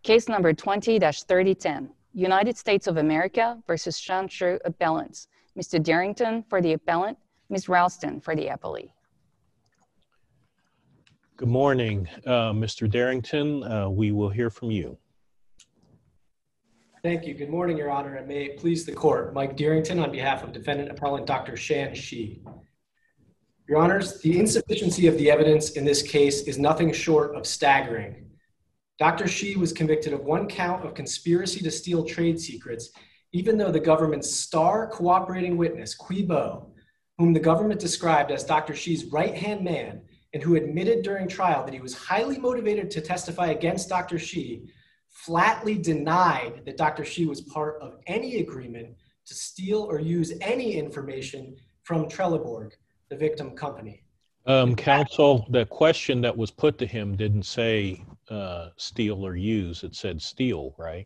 Case number 20-3010, United States of America versus Shanshu Appellants. Mr. Darrington for the appellant, Ms. Ralston for the appellee. Good morning, Mr. Darrington. We will hear from you. Thank you. Good morning, Your Honor, and may it please the court. Mike Darrington on behalf of defendant appellant Dr. Shan Shi. Your Honors, the insufficiency of the evidence in this case is nothing short of staggering. Dr. Shi was convicted of one count of conspiracy to steal trade secrets, even though the government's star cooperating witness, Qui Bo, whom the government described as Dr. Shi's right-hand man and who admitted during trial that he was highly motivated to testify against Dr. Shi, flatly denied that Dr. Shi was part of any agreement to steal or use any information from Trelleborg, the victim company. Counsel, the question that was put to him didn't say steal or use, it said steal, right?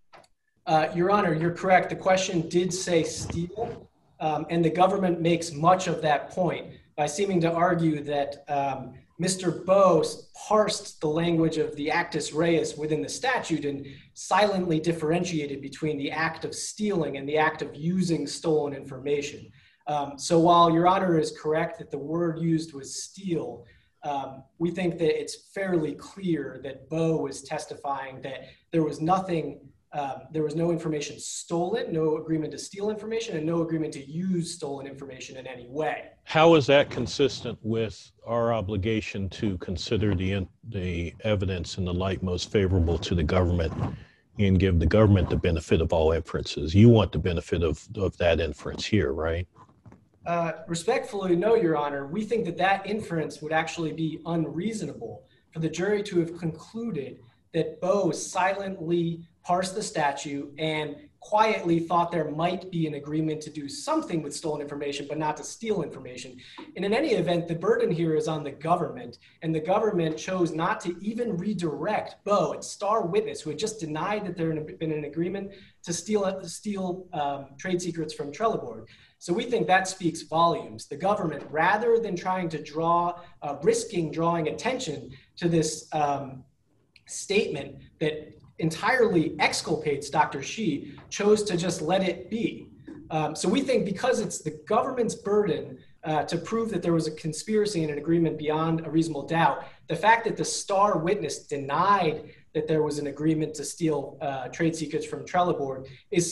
Your Honor, you're correct. The question did say steal, and the government makes much of that point by seeming to argue that Mr. Bo parsed the language of the actus reus within the statute and silently differentiated between the act of stealing and the act of using stolen information. So while Your Honor is correct that the word used was steal, we think that it's fairly clear that Bo was testifying that there was nothing, there was no information stolen, no agreement to steal information, and no agreement to use stolen information in any way. How is that consistent with our obligation to consider the evidence in the light most favorable to the government and give the government the benefit of all inferences? You want the benefit of that inference here, right? Respectfully, no, Your Honor. We think that that inference would actually be unreasonable for the jury to have concluded that Bo silently parsed the statute and quietly thought there might be an agreement to do something with stolen information, but not to steal information. And in any event, the burden here is on the government, and the government chose not to even redirect Bo, its star witness, who had just denied that there had been an agreement to steal trade secrets from Trelleborg. So we think that speaks volumes. The government, rather than trying to risking drawing attention to this statement that entirely exculpates Dr. Shi, chose to just let it be. So we think because it's the government's burden to prove that there was a conspiracy and an agreement beyond a reasonable doubt, the fact that the star witness denied that there was an agreement to steal trade secrets from Trelleborg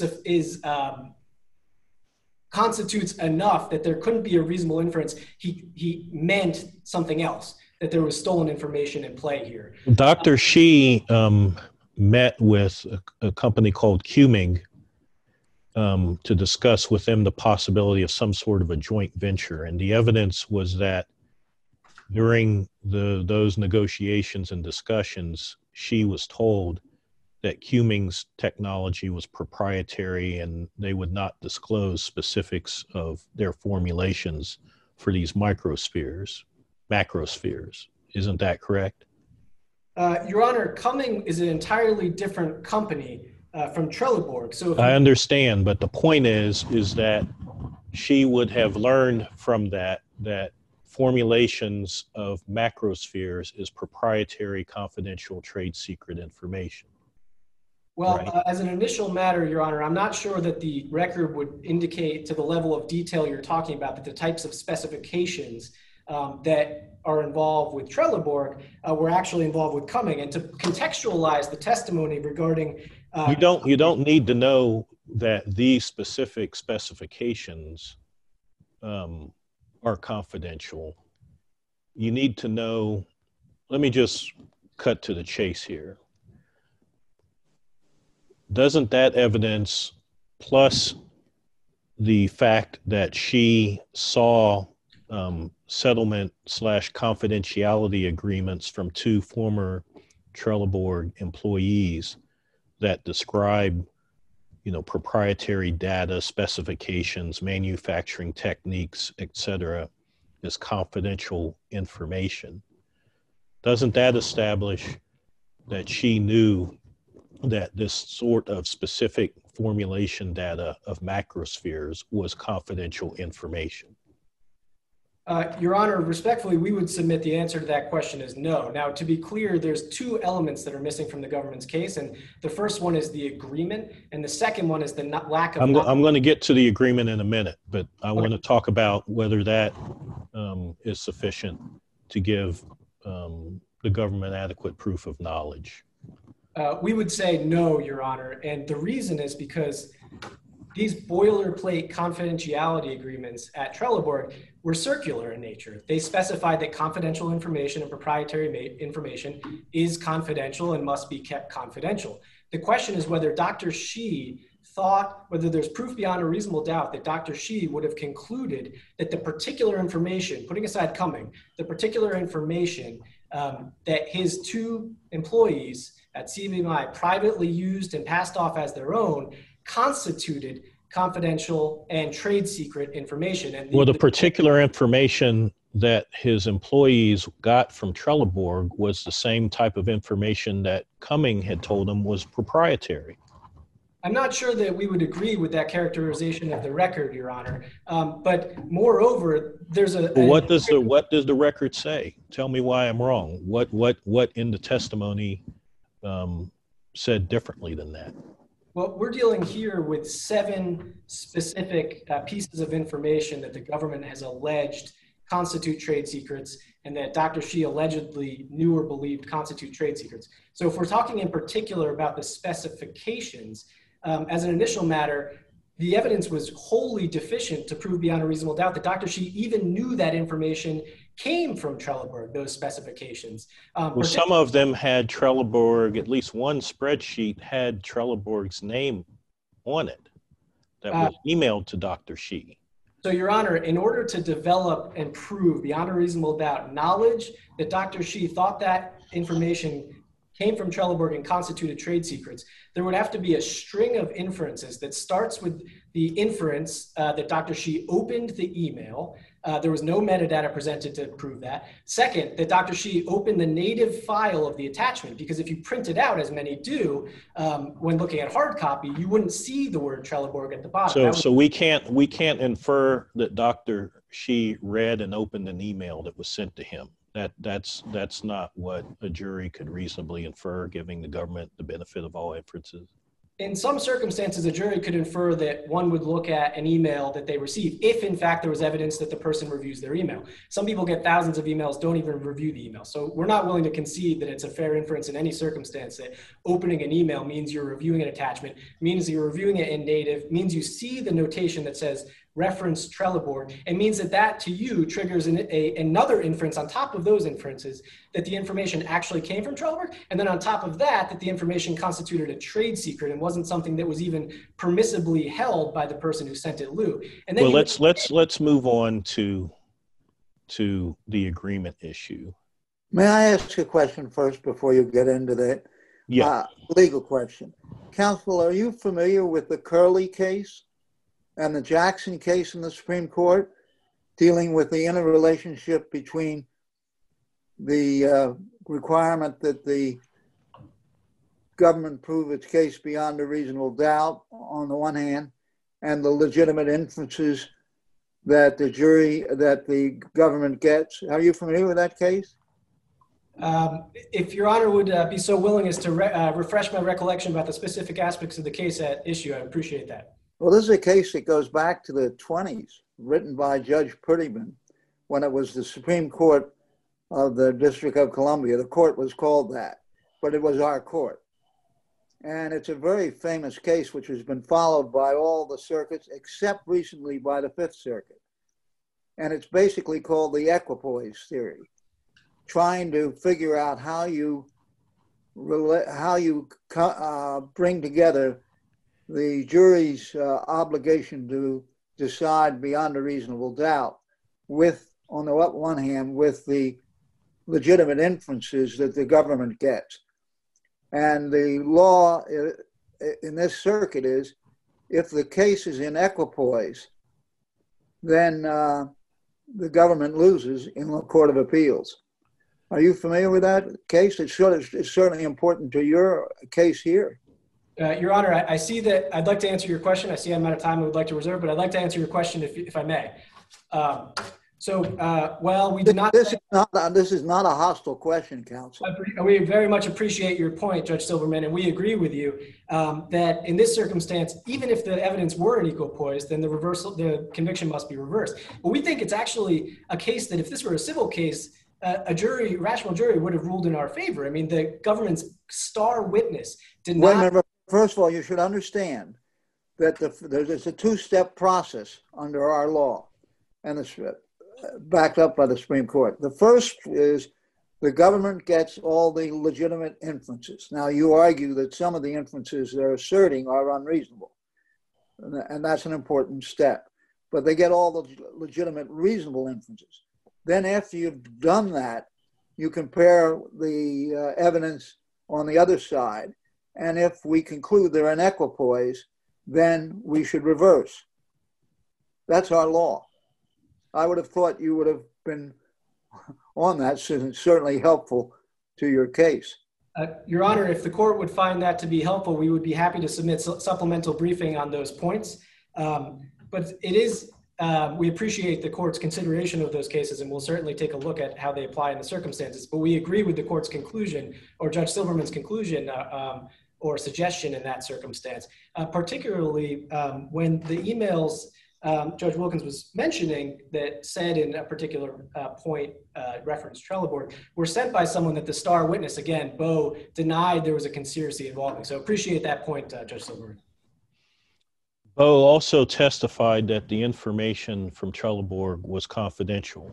constitutes enough that there couldn't be a reasonable inference. He meant something else, that there was stolen information in play here. Dr. Shi met with a company called Qming to discuss with them the possibility of some sort of a joint venture. And the evidence was that during those negotiations and discussions, Shi was told that Qming's technology was proprietary and they would not disclose specifics of their formulations for these macrospheres. Isn't that correct? Your Honor, Qming is an entirely different company from Trelleborg. So I understand, but the point is that she would have learned from that formulations of macrospheres is proprietary, confidential trade secret information. Well, right? As an initial matter, Your Honor, I'm not sure that the record would indicate to the level of detail you're talking about that the types of specifications that are involved with Trelleborg were actually involved with Qming. And to contextualize the testimony regarding... You don't need to know that these specific specifications are confidential. You need to know, let me just cut to the chase here. Doesn't that evidence, plus the fact that she saw settlement / confidentiality agreements from two former Trelleborg employees that describe, proprietary data, specifications, manufacturing techniques, etc., as confidential information, doesn't that establish that she knew that this sort of specific formulation data of macrospheres was confidential information? Your Honor, respectfully, we would submit the answer to that question is no. Now, to be clear, there's two elements that are missing from the government's case, and the first one is the agreement, and the second one is the lack of... I'm going to get to the agreement in a minute, but I want to talk about whether that is sufficient to give the government adequate proof of knowledge. We would say no, Your Honor, and the reason is because these boilerplate confidentiality agreements at Trelleborg were circular in nature. They specified that confidential information and proprietary information is confidential and must be kept confidential. The question is whether Dr. Shi thought, whether there's proof beyond a reasonable doubt that Dr. Shi would have concluded that the particular information, putting aside Cumming, the particular information that his two employees at CBMI privately used and passed off as their own constituted confidential and trade secret information. And the particular information that his employees got from Trelleborg was the same type of information that Cumming had told them was proprietary. I'm not sure that we would agree with that characterization of the record, Your Honor. But moreover, there's a... What does the record say? Tell me why I'm wrong. What in the testimony said differently than that? Well, we're dealing here with 7 specific pieces of information that the government has alleged constitute trade secrets and that Dr. Shi allegedly knew or believed constitute trade secrets. So if we're talking in particular about the specifications, as an initial matter, the evidence was wholly deficient to prove beyond a reasonable doubt that Dr. Shi even knew that information came from Trelleborg, those specifications. Well, some of them had Trelleborg, at least one spreadsheet had Trelleborg's name on it that was emailed to Dr. Shi. So, Your Honor, in order to develop and prove beyond a reasonable doubt knowledge that Dr. Shi thought that information came from Trelleborg and constituted trade secrets, there would have to be a string of inferences that starts with the inference that Dr. Shi opened the email. There was no metadata presented to prove that. Second, that Dr. Shi opened the native file of the attachment, because if you print it out, as many do, when looking at hard copy, you wouldn't see the word Trelleborg at the bottom. So we can't infer that Dr. Shi read and opened an email that was sent to him. That's not what a jury could reasonably infer, giving the government the benefit of all inferences. In some circumstances, a jury could infer that one would look at an email that they received if, in fact, there was evidence that the person reviews their email. Some people get thousands of emails, don't even review the email. So we're not willing to concede that it's a fair inference in any circumstance that opening an email means you're reviewing an attachment, means you're reviewing it in native, means you see the notation that says reference Trelleborg, and means that to you triggers another inference on top of those inferences that the information actually came from Trelleborg, and then on top of that the information constituted a trade secret and wasn't something that was even permissibly held by the person who sent it, Lou. And then let's move on to the agreement issue. May I ask a question first before you get into that? Yeah. Legal question. Counsel, are you familiar with the Curley case and the Jackson case in the Supreme Court dealing with the interrelationship between the requirement that the government prove its case beyond a reasonable doubt on the one hand, and the legitimate inferences that the government gets? Are you familiar with that case? If Your Honor would be so willing as to refresh my recollection about the specific aspects of the case at issue, I'd appreciate that. Well, this is a case that goes back to the 20s, written by Judge Prettyman, when it was the Supreme Court of the District of Columbia. The court was called that, but it was our court. And it's a very famous case which has been followed by all the circuits, except recently by the Fifth Circuit. And it's basically called the equipoise theory, trying to figure out how you bring together the jury's obligation to decide beyond a reasonable doubt with, on the one hand, with the legitimate inferences that the government gets. And the law in this circuit is, if the case is in equipoise, then the government loses in the Court of Appeals. Are you familiar with that case? It's certainly important to your case here. Your Honor, I see that I'd like to answer your question. I see I'm out of time I would like to reserve, but I'd like to answer your question if I may. So, well, we did not. This is not a hostile question, counsel. We very much appreciate your point, Judge Silverman, and we agree with you that in this circumstance, even if the evidence were an equipoise, then the conviction must be reversed. But we think it's actually a case that if this were a civil case, a rational jury would have ruled in our favor. I mean, the government's star witness did not. Wait a minute. First of all, you should understand that there's a two-step process under our law, and it's backed up by the Supreme Court. The first is the government gets all the legitimate inferences. Now, you argue that some of the inferences they're asserting are unreasonable, and that's an important step. But they get all the legitimate, reasonable inferences. Then after you've done that, you compare the evidence on the other side, and if we conclude they're in equipoise, then we should reverse. That's our law. I would have thought you would have been on that, since it's certainly helpful to your case. Your Honor, if the court would find that to be helpful, we would be happy to submit supplemental briefing on those points. But it is, we appreciate the court's consideration of those cases, and we'll certainly take a look at how they apply in the circumstances. But we agree with the court's conclusion, or Judge Silverman's conclusion, or suggestion in that circumstance, particularly when the emails Judge Wilkins was mentioning that said in a particular point, reference Trelleborg, were sent by someone that the star witness, again, Bo, denied there was a conspiracy involving. So appreciate that point, Judge Silverman. Bo also testified that the information from Trelleborg was confidential.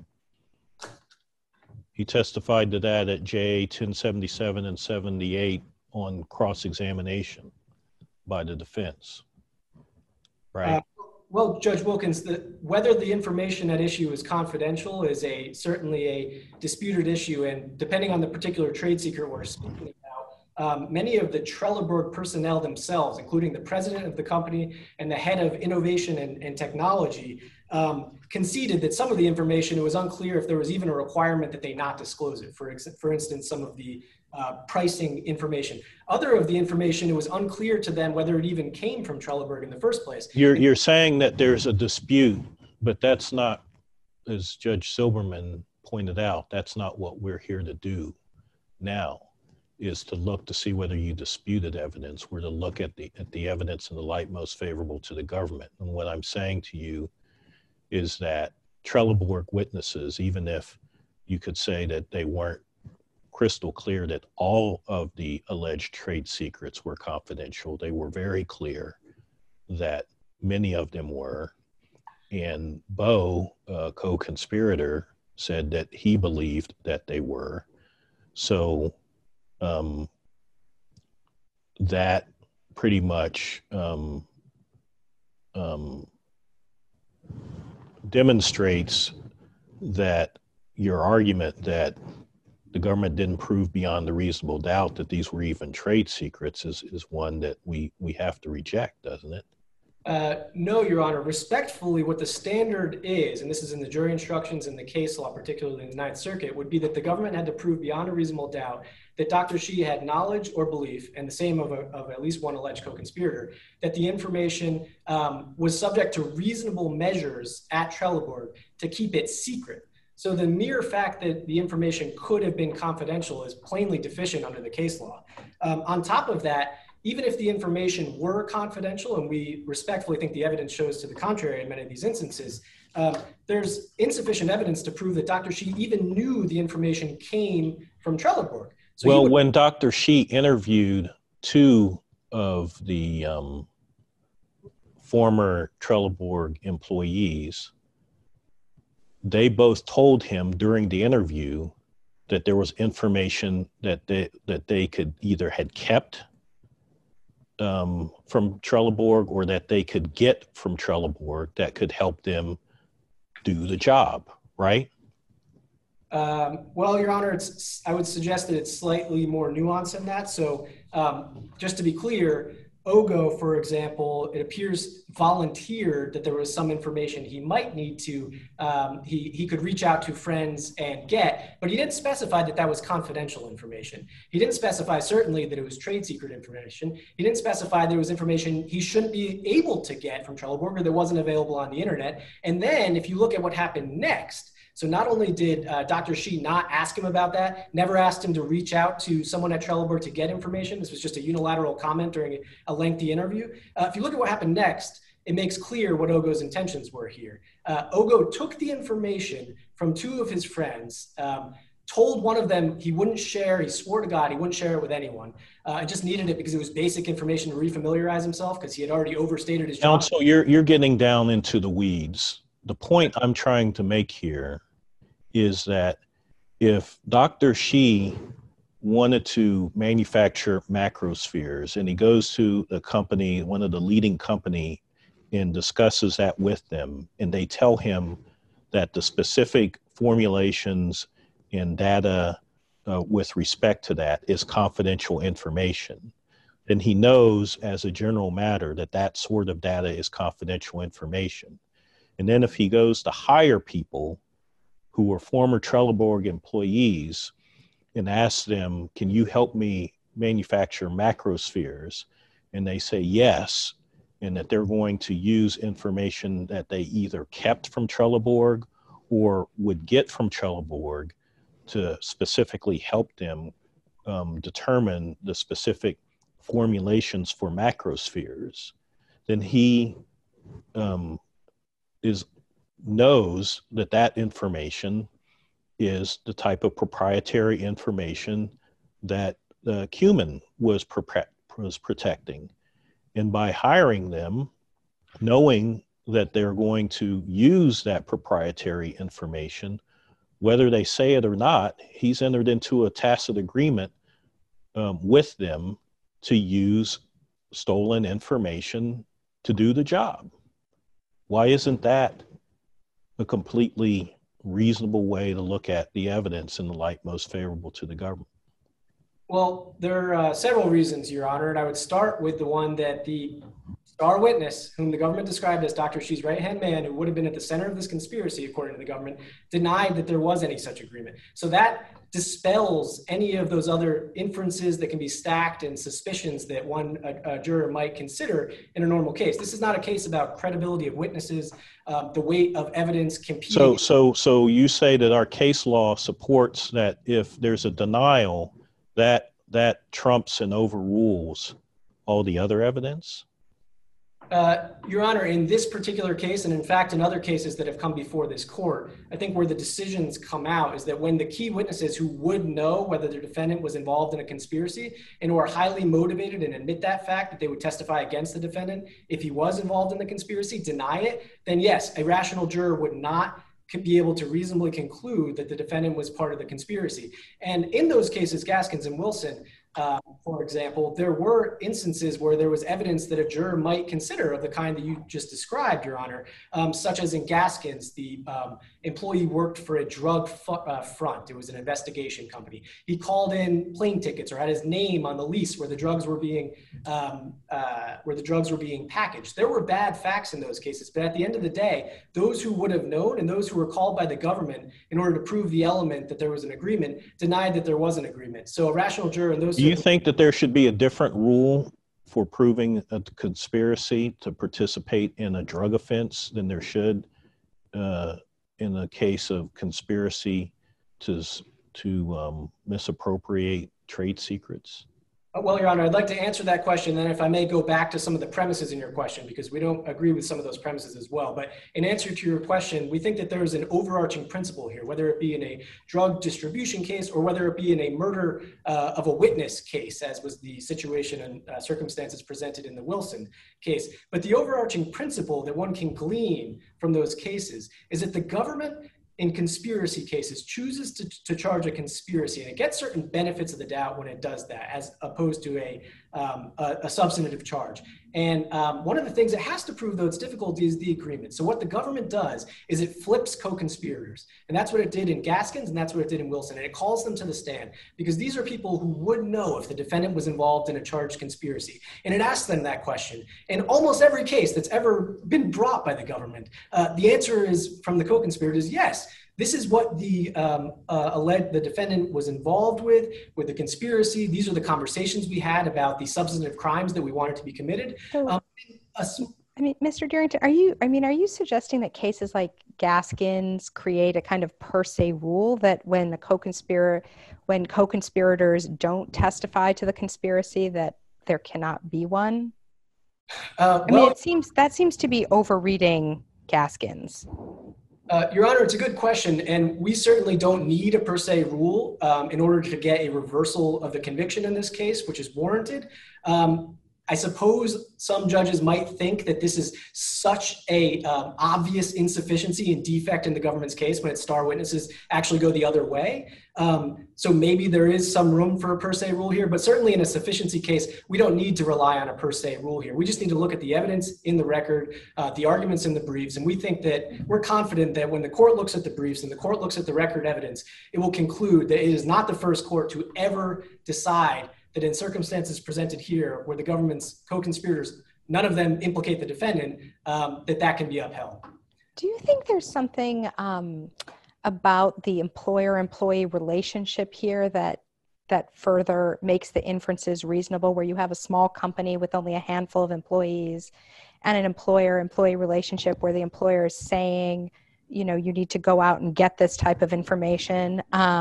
He testified to that at JA 1077 and 78 on cross-examination by the defense, right? Well, Judge Wilkins, whether the information at issue is confidential is certainly a disputed issue, and depending on the particular trade secret we're speaking about, many of the Trelleborg personnel themselves, including the president of the company and the head of innovation and technology, conceded that some of the information, it was unclear if there was even a requirement that they not disclose it. For instance, some of the pricing information. Other of the information, it was unclear to them whether it even came from Trelleborg in the first place. You're saying that there's a dispute, but that's not, as Judge Silverman pointed out, that's not what we're here to do now, is to look to see whether you disputed evidence. We're to look at the evidence in the light most favorable to the government. And what I'm saying to you is that Trelleborg witnesses, even if you could say that they weren't crystal clear that all of the alleged trade secrets were confidential, they were very clear that many of them were. And Bo, co-conspirator, said that he believed that they were. So that pretty much demonstrates that your argument that the government didn't prove beyond a reasonable doubt that these were even trade secrets is one that we have to reject, doesn't it? No, Your Honor. Respectfully, what the standard is, and this is in the jury instructions and the case law, particularly in the Ninth Circuit, would be that the government had to prove beyond a reasonable doubt that Dr. Shi had knowledge or belief, and the same of at least one alleged co-conspirator, that the information was subject to reasonable measures at Trelleborg to keep it secret. So the mere fact that the information could have been confidential is plainly deficient under the case law. On top of that, even if the information were confidential, and we respectfully think the evidence shows to the contrary in many of these instances, there's insufficient evidence to prove that Dr. Shi even knew the information came from Trelleborg. So well, when Dr. Shi interviewed two of the former Trelleborg employees, they both told him during the interview that there was information that they could either had kept from Trelleborg or that they could get from Trelleborg that could help them do the job, right? Well, Your Honor, I would suggest that it's slightly more nuanced than that. So just to be clear, Ogo, for example, it appears volunteered that there was some information he might need to, he could reach out to friends and get, but he didn't specify that that was confidential information. He didn't specify certainly that it was trade secret information. He didn't specify there was information he shouldn't be able to get from Trelleborg or that wasn't available on the internet. And then if you look at what happened next, So not only did Dr. Shi not ask him about that, never asked him to reach out to someone at Trelleborg to get information. This was just a unilateral comment during a lengthy interview. If you look at what happened next, it makes clear what Ogo's intentions were here. Ogo took the information from two of his friends, told one of them he wouldn't share, he swore to God he wouldn't share it with anyone. I just needed it because it was basic information to refamiliarize himself because he had already overstated his job. Counsel, you're getting down into the weeds. The point I'm trying to make here is that if Dr. Shi wanted to manufacture macrospheres and he goes to a company, one of the leading company, and discusses that with them, and they tell him that the specific formulations and data with respect to that is confidential information, then he knows as a general matter that that sort of data is confidential information. And then if he goes to hire people who are former Trelleborg employees and asks them, can you help me manufacture macrospheres? And they say yes, and that they're going to use information that they either kept from Trelleborg or would get from Trelleborg to specifically help them determine the specific formulations for macrospheres, then he knows that that information is the type of proprietary information that Cumin was protecting. And by hiring them, knowing that they're going to use that proprietary information, whether they say it or not, he's entered into a tacit agreement with them to use stolen information to do the job. Why isn't that a completely reasonable way to look at the evidence in the light most favorable to the government? Well, there are several reasons, Your Honor, and I would start with the one that the star witness, whom the government described as Dr. Shi's right-hand man, who would have been at the center of this conspiracy, according to the government, denied that there was any such agreement. So that dispels any of those other inferences that can be stacked and suspicions that a juror might consider in a normal case. This is not a case about credibility of witnesses, the weight of evidence competing. So you say that our case law supports that if there's a denial, that trumps and overrules all the other evidence? Your Honor, in this particular case, and in fact, in other cases that have come before this court, I think where the decisions come out is that when the key witnesses who would know whether the defendant was involved in a conspiracy and who are highly motivated and admit that fact, that they would testify against the defendant if he was involved in the conspiracy, deny it, then yes, a rational juror would not be able to reasonably conclude that the defendant was part of the conspiracy. And in those cases, Gaskins and Wilson, for example, there were instances where there was evidence that a juror might consider of the kind that you just described, Your Honor, such as in Gaskins, the employee worked for a drug front. It was an investigation company. He called in plane tickets or had his name on the lease where the drugs were being packaged. There were bad facts in those cases, but at the end of the day, those who would have known and those who were called by the government in order to prove the element that there was an agreement denied that there was an agreement. So a rational juror in those. Do you think that there should be a different rule for proving a conspiracy to participate in a drug offense than there should in the case of conspiracy to misappropriate trade secrets? Well, Your Honor, I'd like to answer that question. Then if I may go back to some of the premises in your question, because we don't agree with some of those premises as well. But in answer to your question, we think that there is an overarching principle here, whether it be in a drug distribution case or whether it be in a murder of a witness case, as was the situation and circumstances presented in the Wilson case. But the overarching principle that one can glean from those cases is that the government in conspiracy cases chooses to charge a conspiracy, and it gets certain benefits of the doubt when it does that, as opposed to a substantive charge. And one of the things it has to prove, though it's difficult, is the agreement. So what the government does is it flips co-conspirators. And that's what it did in Gaskins, and that's what it did in Wilson. And it calls them to the stand because these are people who would know if the defendant was involved in a charged conspiracy. And it asks them that question. In almost every case that's ever been brought by the government, the answer is from the co-conspirators, yes. This is what the defendant was involved with the conspiracy. These are the conversations we had about the substantive crimes that we wanted to be committed. I mean, Mr. Darrington, are you suggesting that cases like Gaskins create a kind of per se rule that when co-conspirators don't testify to the conspiracy, that there cannot be one? It seems to be overreading Gaskins. Your Honor, it's a good question, and we certainly don't need a per se rule in order to get a reversal of the conviction in this case, which is warranted. I suppose some judges might think that this is such a obvious insufficiency and defect in the government's case when its star witnesses actually go the other way. So maybe there is some room for a per se rule here, but certainly in a sufficiency case, we don't need to rely on a per se rule here. We just need to look at the evidence in the record, the arguments in the briefs, and we think that we're confident that when the court looks at the briefs and the court looks at the record evidence, it will conclude that it is not the first court to ever decide that in circumstances presented here where the government's co-conspirators, none of them implicate the defendant, that can be upheld. Do you think there's something about the employer-employee relationship here that further makes the inferences reasonable, where you have a small company with only a handful of employees and an employer-employee relationship where the employer is saying, you need to go out and get this type of information?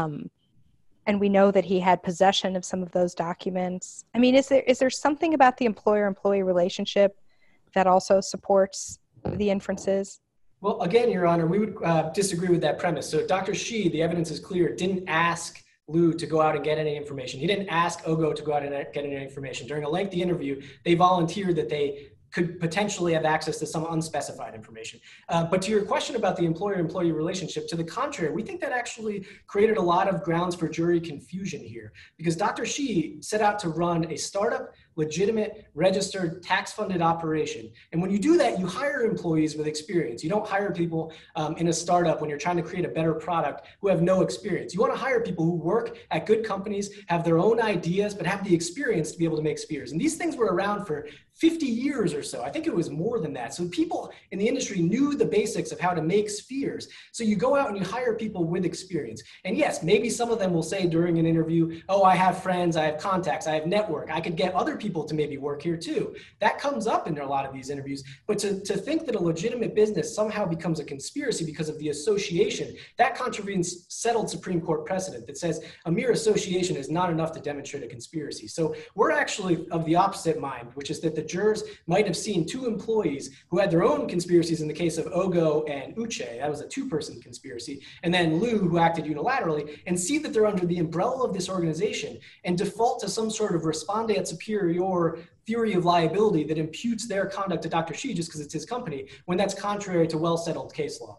And we know that he had possession of some of those documents. I mean, is there something about the employer-employee relationship that also supports the inferences? Well, again, Your Honor, we would disagree with that premise. So Dr. Shi, the evidence is clear, didn't ask Liu to go out and get any information. He didn't ask Ogo to go out and get any information. During a lengthy interview, they volunteered that they could potentially have access to some unspecified information. But to your question about the employer-employee relationship, to the contrary, we think that actually created a lot of grounds for jury confusion here, because Dr. Shi set out to run a startup, legitimate, registered, tax-funded operation. And when you do that, you hire employees with experience. You don't hire people in a startup when you're trying to create a better product who have no experience. You want to hire people who work at good companies, have their own ideas, but have the experience to be able to make spheres. And these things were around for 50 years or so. I think it was more than that. So people in the industry knew the basics of how to make spheres. So you go out and you hire people with experience. And yes, maybe some of them will say during an interview, oh, I have friends, I have contacts, I have network, I could get other people to maybe work here too. That comes up in a lot of these interviews. But to think that a legitimate business somehow becomes a conspiracy because of the association, that contravenes settled Supreme Court precedent that says a mere association is not enough to demonstrate a conspiracy. So we're actually of the opposite mind, which is that the jurors might have seen two employees who had their own conspiracies in the case of Ogo and Uche. That was a two-person conspiracy. And then Liu, who acted unilaterally, and see that they're under the umbrella of this organization and default to some sort of respondeat superior theory of liability that imputes their conduct to Dr. Shi just because it's his company, when that's contrary to well-settled case law.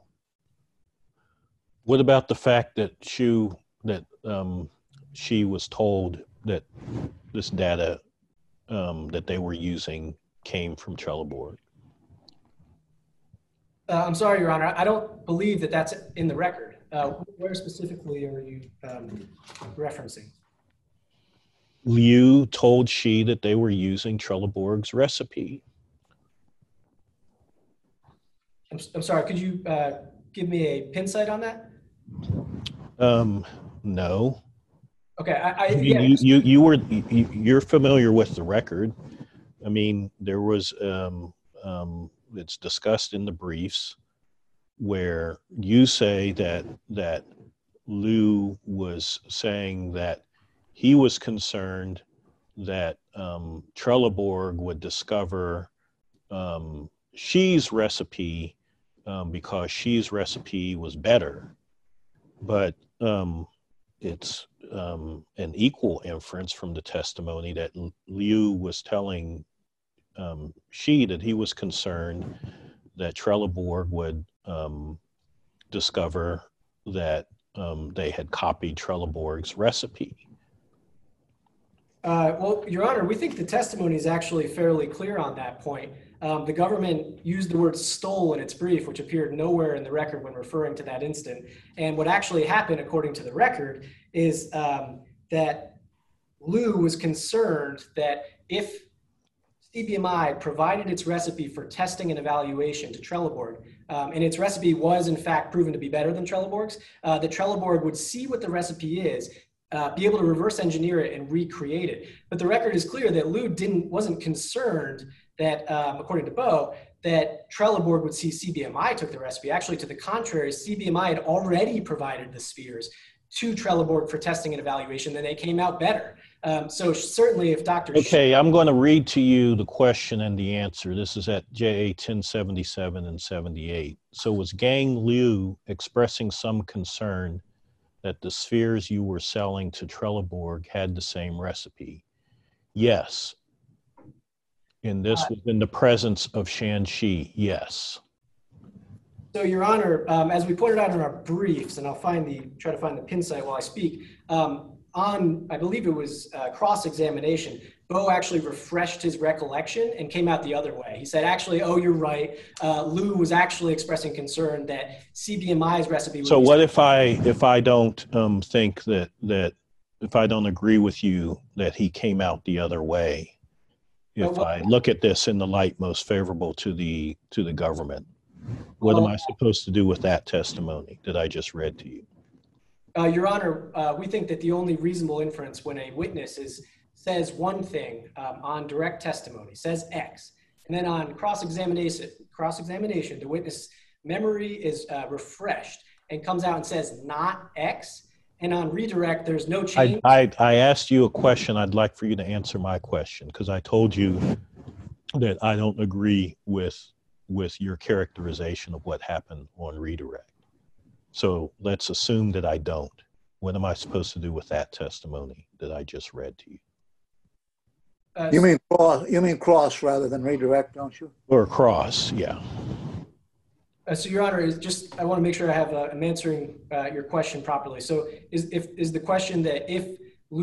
What about the fact that Shi was told that this data that they were using came from Trelleborg? I'm sorry, Your Honor. I don't believe that that's in the record. Where specifically are you referencing? Liu told Shi that they were using Trelleborg's recipe. I'm sorry, could you give me a pin site on that? No. Okay, you're familiar with the record. I mean, there was it's discussed in the briefs where you say that Liu was saying that he was concerned that Trelleborg would discover Shi's recipe because Shi's recipe was better, but it's an equal inference from the testimony that Liu was telling Shi that he was concerned that Trelleborg would discover that they had copied Trelleborg's recipe. Well, Your Honor, we think the testimony is actually fairly clear on that point. The government used the word stole in its brief, which appeared nowhere in the record when referring to that incident. And what actually happened, according to the record, is that Liu was concerned that if CBMI provided its recipe for testing and evaluation to Trelleborg, and its recipe was in fact proven to be better than Trelleborg's, that Trelleborg would see what the recipe is, be able to reverse engineer it and recreate it. But the record is clear that Liu wasn't concerned that, according to Bo, that Trelleborg would see CBMI took the recipe. Actually, to the contrary, CBMI had already provided the spheres to Trelleborg for testing and evaluation, and they came out better. So certainly if Dr. Okay, I'm going to read to you the question and the answer. This is at JA 1077 and 78. So was Gang Liu expressing some concern that the spheres you were selling to Trelleborg had the same recipe? Yes. And this was in the presence of Shanxi. Yes. So, Your Honor, as we pointed out in our briefs, and I'll try to find the pin site while I speak, on, I believe it was cross-examination, Bo actually refreshed his recollection and came out the other way. He said, actually, oh, you're right. Liu was actually expressing concern that CBMI's recipe would So what if I don't think that if I don't agree with you that he came out the other way? If I look at this in the light most favorable to the government, what am I supposed to do with that testimony that I just read to you? Your Honor, we think that the only reasonable inference when a witness says one thing on direct testimony, says X, and then on cross-examination, the witness memory is refreshed and comes out and says not X, and on redirect, there's no change. I asked you a question. I'd like for you to answer my question because I told you that I don't agree with your characterization of what happened on redirect. So let's assume that I don't. What am I supposed to do with that testimony that I just read to you? You mean cross rather than redirect, don't you? Or cross, yeah. So, Your Honor, I want to make sure I'm answering your question properly. So, is the question that if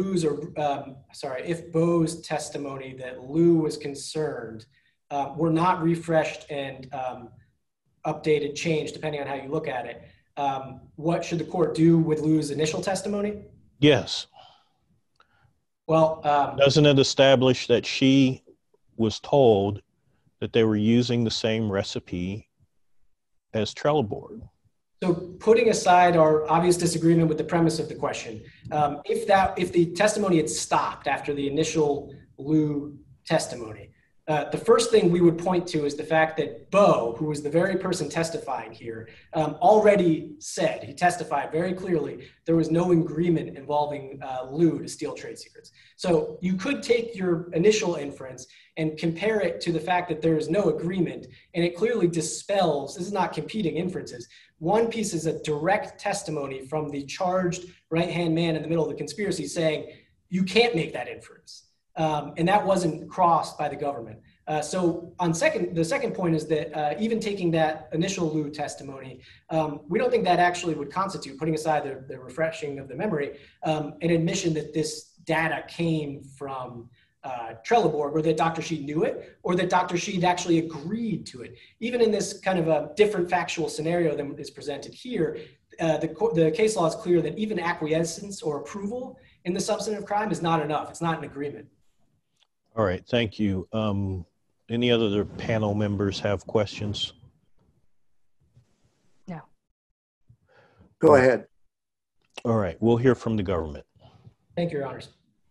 Bo's testimony that Liu was concerned were not refreshed and updated, changed, depending on how you look at it, what should the court do with Liu's initial testimony? Yes. Well, doesn't it establish that she was told that they were using the same recipe as Trelleborg? So putting aside our obvious disagreement with the premise of the question, if the testimony had stopped after the initial Liu testimony, the first thing we would point to is the fact that Bo, who was the very person testifying here, already said, he testified very clearly, there was no agreement involving Liu to steal trade secrets. So you could take your initial inference and compare it to the fact that there is no agreement, and it clearly dispels, this is not competing inferences. One piece is a direct testimony from the charged right-hand man in the middle of the conspiracy saying, you can't make that inference. And that wasn't crossed by the government. So the second point is that even taking that initial Liu testimony, we don't think that actually would constitute, putting aside the refreshing of the memory, an admission that this data came from Trelleborg, or that Dr. Sheed knew it, or that Dr. Sheed actually agreed to it. Even in this kind of a different factual scenario than is presented here, the case law is clear that even acquiescence or approval in the substantive crime is not enough. It's not an agreement. All right, thank you. Any other panel members have questions? No. Go ahead. All right, we'll hear from the government. Thank you, Your Honors.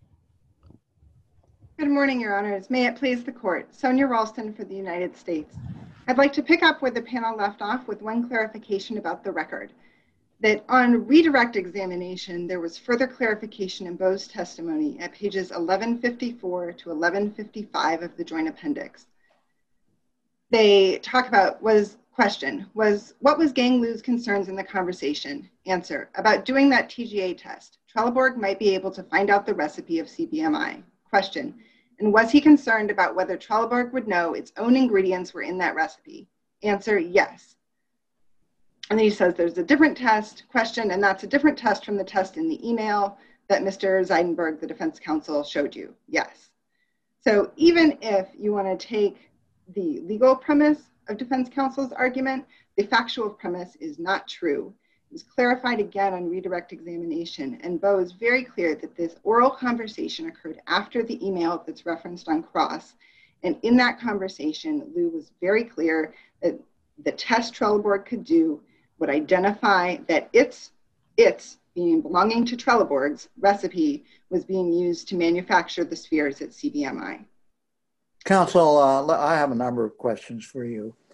Good morning, Your Honors. May it please the court. Sonia Ralston for the United States. I'd like to pick up where the panel left off with one clarification about the record. That on redirect examination, there was further clarification in Bo's testimony at pages 1154 to 1155 of the joint appendix. They talk about, what was Gang Liu's concerns in the conversation? Answer, about doing that TGA test. Trelleborg might be able to find out the recipe of CBMI. Question, and was he concerned about whether Trelleborg would know its own ingredients were in that recipe? Answer, yes. And then he says there's a different test. Question, and that's a different test from the test in the email that Mr. Zeidenberg, the defense counsel, showed you. Yes. So even if you want to take the legal premise of defense counsel's argument, the factual premise is not true. It was clarified again on redirect examination, and Bo is very clear that this oral conversation occurred after the email that's referenced on cross. And in that conversation, Liu was very clear that the test Trelleborg could do would identify that its belonging to Trelleborg's recipe was being used to manufacture the spheres at CBMI. Counsel, I have a number of questions for you.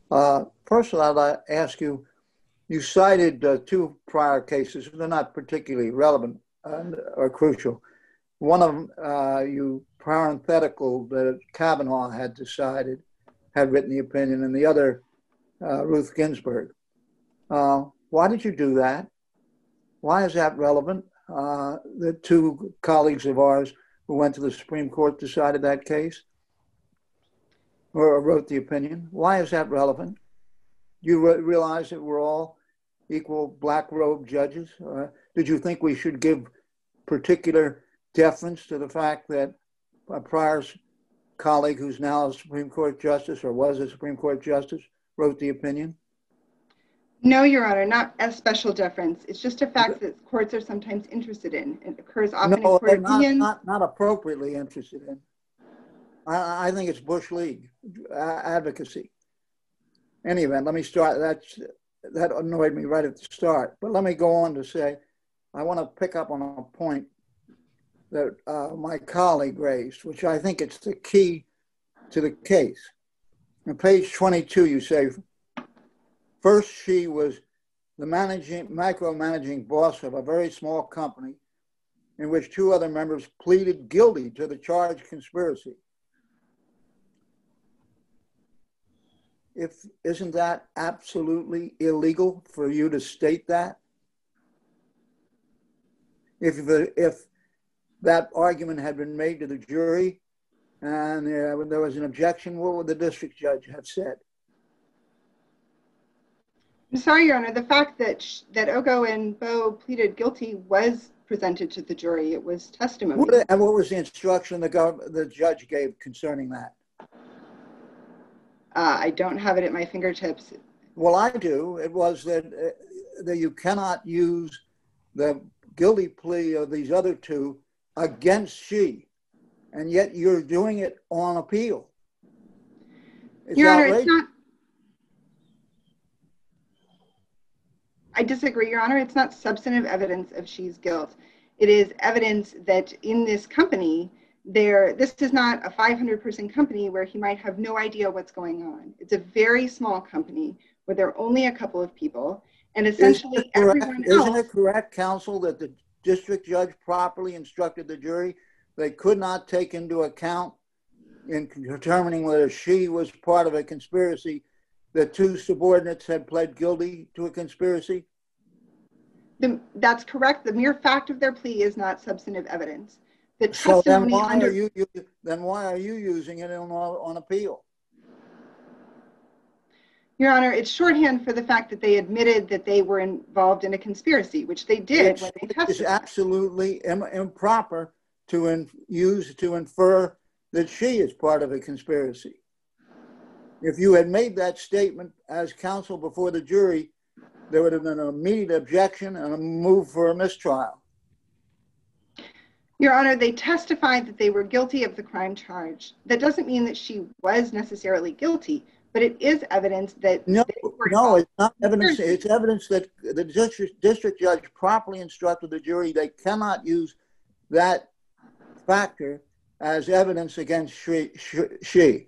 First, I'd like to ask you, you cited two prior cases. They're not particularly relevant or crucial. One of them, you parenthetical that Kavanaugh had decided, had written the opinion, and the other, Ruth Ginsburg. Why did you do that? Why is that relevant? The two colleagues of ours who went to the Supreme Court decided that case or wrote the opinion. Why is that relevant? You realize that we're all equal black robe judges? Did you think we should give particular deference to the fact that a prior colleague who's now a Supreme Court justice or was a Supreme Court justice wrote the opinion? No, Your Honor, not as special deference. It's just a fact that courts are sometimes interested in. It occurs often in court opinions. Not appropriately interested in. I think it's Bush League advocacy. Any event, let me start. That annoyed me right at the start. But let me go on to say, I want to pick up on a point that my colleague raised, which I think it's the key to the case. On page 22, you say, first, she was the micromanaging boss of a very small company in which two other members pleaded guilty to the charged conspiracy. Isn't that absolutely illegal for you to state that? If that argument had been made to the jury and when there was an objection, what would the district judge have said? I'm sorry, Your Honor. The fact that Ogo and Bo pleaded guilty was presented to the jury. It was testimony. And what was the instruction the judge gave concerning that? I don't have it at my fingertips. Well, I do. It was that you cannot use the guilty plea of these other two against she, and yet you're doing it on appeal. Your Honor, it's not. I disagree, Your Honor. It's not substantive evidence of she's guilt. It is evidence that in this company, this is not a 500-person company where he might have no idea what's going on. It's a very small company where there are only a couple of people, and essentially everyone else. Isn't it correct, counsel, that the district judge properly instructed the jury they could not take into account in determining whether she was part of a conspiracy that two subordinates had pled guilty to a conspiracy? That's correct. The mere fact of their plea is not substantive evidence. So then why are you using it on appeal? Your Honor, it's shorthand for the fact that they admitted that they were involved in a conspiracy, which they did when they testified. It's absolutely improper to use to infer that she is part of a conspiracy. If you had made that statement as counsel before the jury, there would have been an immediate objection and a move for a mistrial. Your Honor, they testified that they were guilty of the crime charge. That doesn't mean that she was necessarily guilty, but it is evidence that... No, it's not evidence. It's evidence that the district judge properly instructed the jury they cannot use that factor as evidence against she.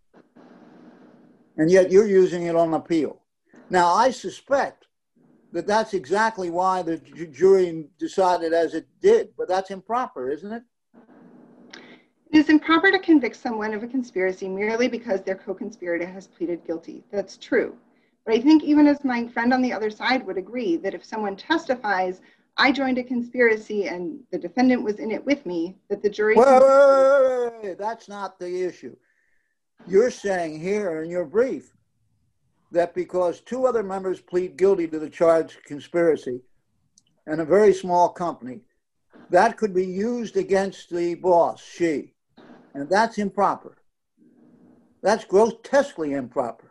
And yet you're using it on appeal. Now, I suspect that that's exactly why the jury decided as it did, but that's improper, isn't it? It is improper to convict someone of a conspiracy merely because their co-conspirator has pleaded guilty. That's true. But I think even as my friend on the other side would agree that if someone testifies, I joined a conspiracy and the defendant was in it with me, that the jury... Wait, that's not the issue. You're saying here in your brief that because two other members plead guilty to the charged conspiracy in a very small company, that could be used against the boss, she. And that's improper. That's grotesquely improper.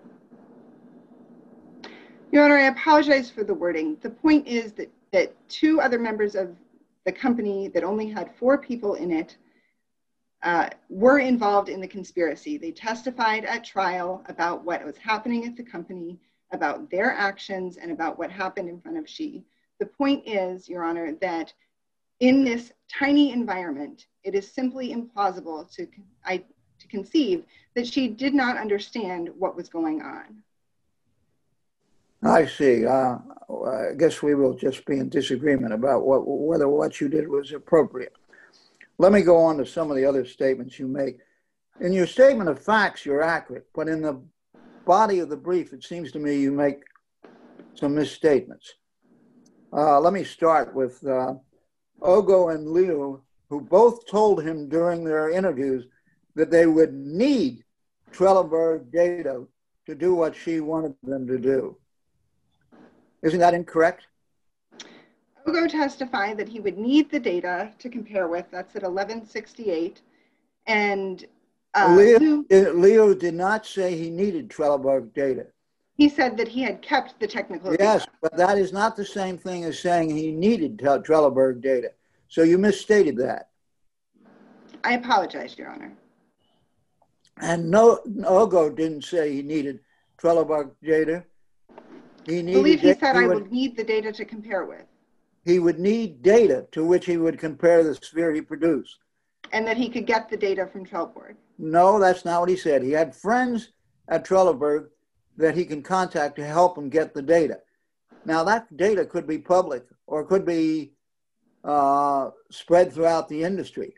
Your Honor, I apologize for the wording. The point is that two other members of the company that only had 4 people in it were involved in the conspiracy. They testified at trial about what was happening at the company, about their actions, and about what happened in front of she. The point is, Your Honor, that in this tiny environment, it is simply implausible to to conceive that she did not understand what was going on. I see. I guess we will just be in disagreement about whether what you did was appropriate. Let me go on to some of the other statements you make. In your statement of facts, you're accurate, but in the body of the brief, it seems to me you make some misstatements. Let me start with Ogo and Liu, who both told him during their interviews that they would need Trelleborg data to do what she wanted them to do. Isn't that incorrect? Ogo testified that he would need the data to compare with. That's at 1168. And Leo did not say he needed Trelleborg data. He said that he had kept the technical data. Yes, but that is not the same thing as saying he needed Trelleborg data. So you misstated that. I apologize, Your Honor. And Ogo didn't say he needed Trelleborg data. I believe he said I would need the data to compare with. He would need data to which he would compare the sphere he produced. And that he could get the data from Trelleborg. No, that's not what he said. He had friends at Trelleborg that he can contact to help him get the data. Now that data could be public or could be spread throughout the industry.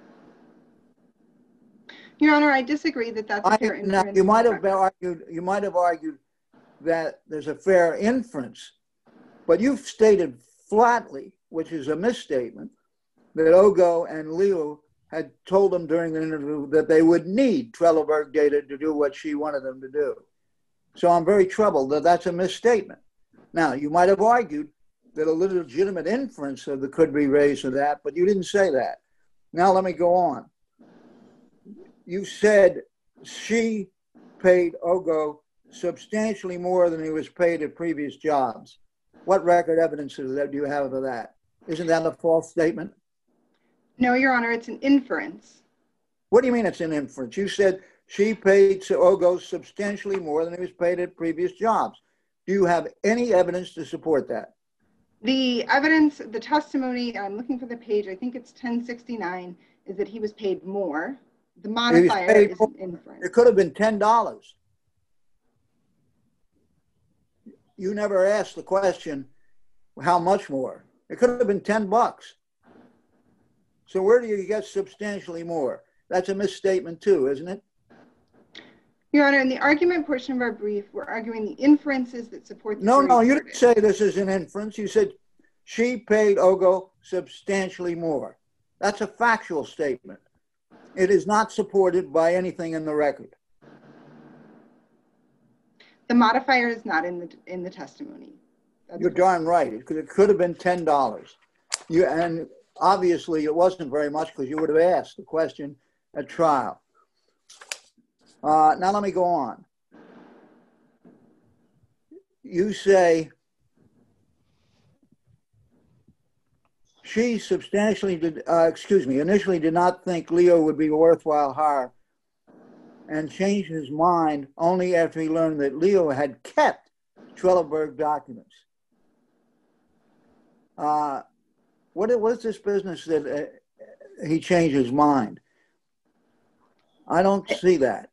Your Honor, I disagree that that's a fair inference. Now, you might have argued that there's a fair inference, but you've stated flatly, which is a misstatement, that Ogo and Liu had told them during the interview that they would need Trelleborg data to do what she wanted them to do. So I'm very troubled that that's a misstatement. Now, you might have argued that a legitimate inference could be raised to that, but you didn't say that. Now let me go on. You said she paid Ogo substantially more than he was paid at previous jobs. What record evidence do you have of that? Isn't that a false statement? No, Your Honor, it's an inference. What do you mean it's an inference? You said she paid Ogo substantially more than he was paid at previous jobs. Do you have any evidence to support that? The evidence, the testimony, I'm looking for the page, I think it's 1069, is that he was paid more. The modifier is an inference. It could have been $10. You never asked the question, how much more? It could have been $10. So where do you get substantially more? That's a misstatement too, isn't it? Your Honor, in the argument portion of our brief, we're arguing the inferences that support the No, you didn't say this is an inference. You said she paid Ogo substantially more. That's a factual statement. It is not supported by anything in the record. The modifier is not in the testimony. You're darn right. It could have been $10. And obviously it wasn't very much because you would have asked the question at trial. Now let me go on. You say she initially did not think Leo would be a worthwhile hire and changed his mind only after he learned that Leo had kept Trelleborg documents. What's this business that he changed his mind? I don't see that.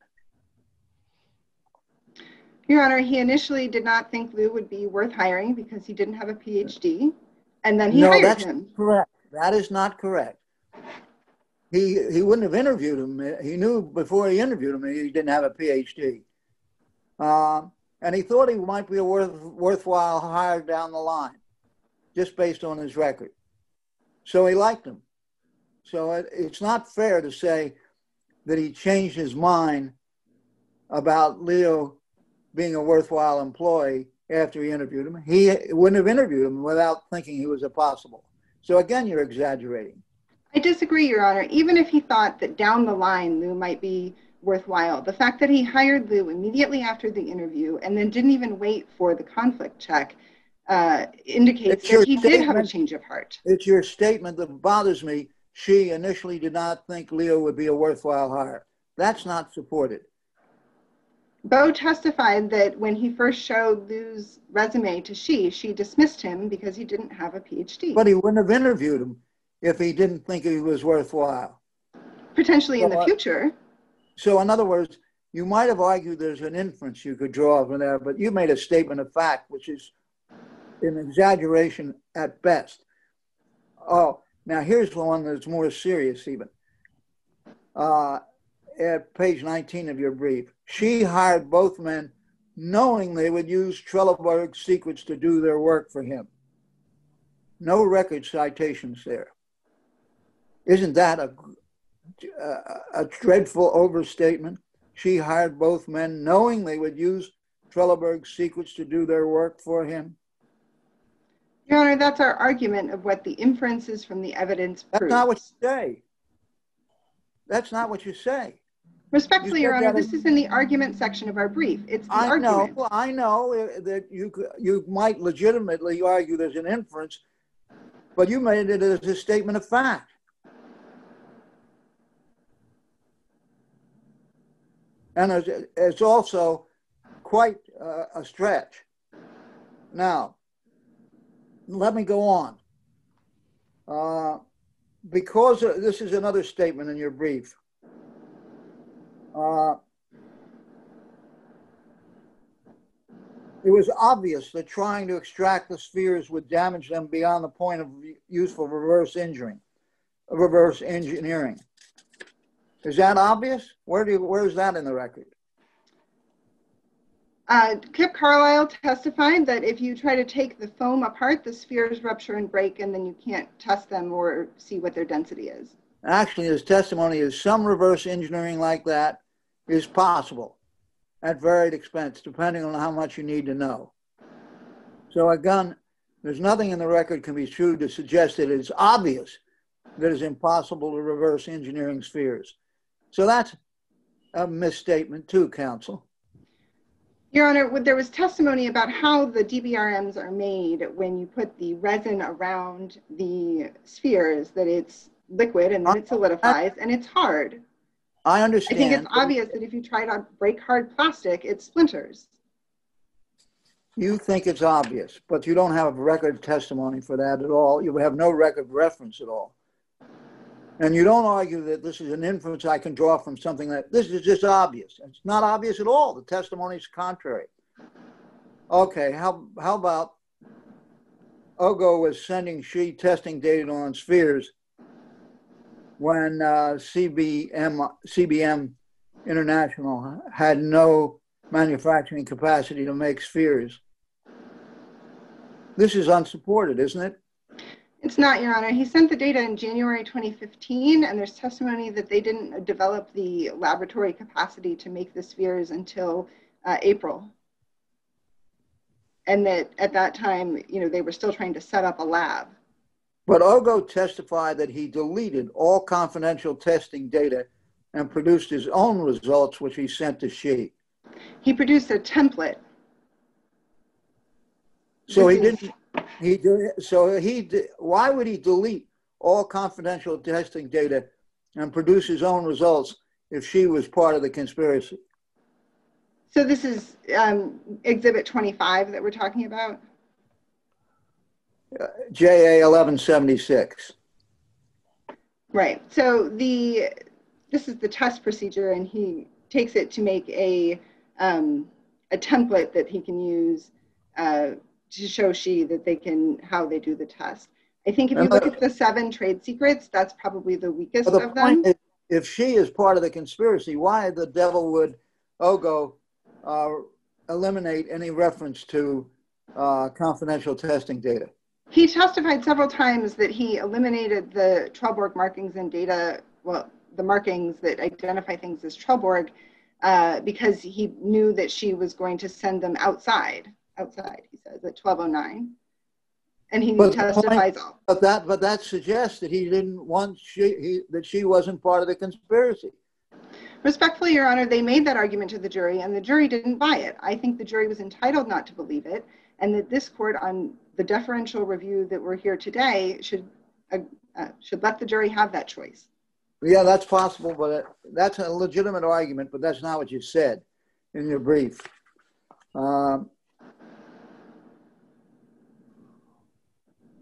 Your Honor, he initially did not think Lou would be worth hiring because he didn't have a PhD, and then he hired him. No, that's correct. That is not correct. He wouldn't have interviewed him. He knew before he interviewed him he didn't have a PhD. And he thought he might be a worthwhile hire down the line, just based on his record. So he liked him. So it's not fair to say that he changed his mind about Leo being a worthwhile employee after he interviewed him. He wouldn't have interviewed him without thinking he was a possible. So again, you're exaggerating. I disagree, Your Honor. Even if he thought that down the line Lou might be worthwhile, the fact that he hired Lou immediately after the interview and then didn't even wait for the conflict check indicates that he did have a change of heart. It's your statement that bothers me. She initially did not think Leo would be a worthwhile hire. That's not supported. Bo testified that when he first showed Lou's resume to she dismissed him because he didn't have a PhD. But he wouldn't have interviewed him if he didn't think he was worthwhile. Potentially in the future. So in other words, you might have argued there's an inference you could draw from there, but you made a statement of fact, which is an exaggeration at best. Oh, now here's one that's more serious even. At page 19 of your brief, she hired both men knowing they would use Trelleborg's secrets to do their work for him. No record citations there. Isn't that a dreadful overstatement? She hired both men knowing they would use Trelleborg's secrets to do their work for him. Your Honor, that's our argument of what the inferences from the evidence proves. That's not what you say. That's not what you say. Respectfully, Your Honor, this is in the argument section of our brief. It's the argument. I know that you might legitimately argue there's an inference, but you made it as a statement of fact. And it's also quite a stretch. Now, let me go on. Because this is another statement in your brief. It was obvious that trying to extract the spheres would damage them beyond the point of useful reverse engineering. Is that obvious? Where is that in the record? Kip Carlisle testified that if you try to take the foam apart, the spheres rupture and break, and then you can't test them or see what their density is. Actually, his testimony is some reverse engineering like that is possible at varied expense, depending on how much you need to know. So again, there's nothing in the record can be true to suggest that it's obvious that it's impossible to reverse engineering spheres. So that's a misstatement too, counsel. Your Honor, there was testimony about how the DBRMs are made when you put the resin around the spheres, that it's liquid and then it solidifies and it's hard. I understand. I think it's obvious that if you try to break hard plastic, it splinters. You think it's obvious, but you don't have record testimony for that at all. You have no record reference at all. And you don't argue that this is an inference I can draw from something that this is just obvious. It's not obvious at all. The testimony is contrary. Okay, how about Ogo was sending testing data on spheres when CBM International had no manufacturing capacity to make spheres. This is unsupported, isn't it? It's not, Your Honor. He sent the data in January 2015, and there's testimony that they didn't develop the laboratory capacity to make the spheres until April. And that at that time, they were still trying to set up a lab. But Ogo testified that he deleted all confidential testing data and produced his own results, which he sent to Xi. He produced a template. So he didn't. Why would he delete all confidential testing data and produce his own results if Xi was part of the conspiracy? So this is Exhibit 25 that we're talking about? JA 1176. Right. So this is the test procedure, and he takes it to make a template that he can use to show Xi that how they do the test. I think if you look at the 7 trade secrets, that's probably the weakest of them. Point is, if Xi is part of the conspiracy, why the devil would Ogo eliminate any reference to confidential testing data? He testified several times that he eliminated the Trelleborg markings and data, the markings that identify things as Trelleborg, because he knew that Xi was going to send them outside, he says, at 1209. And he testifies. But that suggests that he didn't want that Xi wasn't part of the conspiracy. Respectfully, Your Honor, they made that argument to the jury, and the jury didn't buy it. I think the jury was entitled not to believe it, and that this court, on the deferential review that we're here today, should let the jury have that choice. Yeah, that's possible, but that's a legitimate argument, but that's not what you said in your brief. How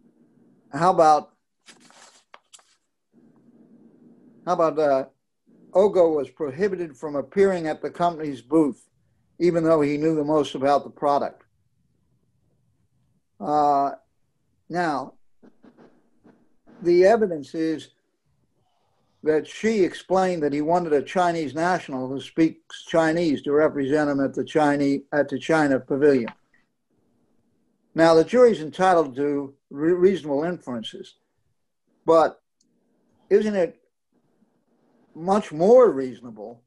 about Ogo was prohibited from appearing at the company's booth, even though he knew the most about the product. Now, the evidence is that she explained that he wanted a Chinese national who speaks Chinese to represent him at the China pavilion. Now, the jury's entitled to reasonable inferences, but isn't it much more reasonable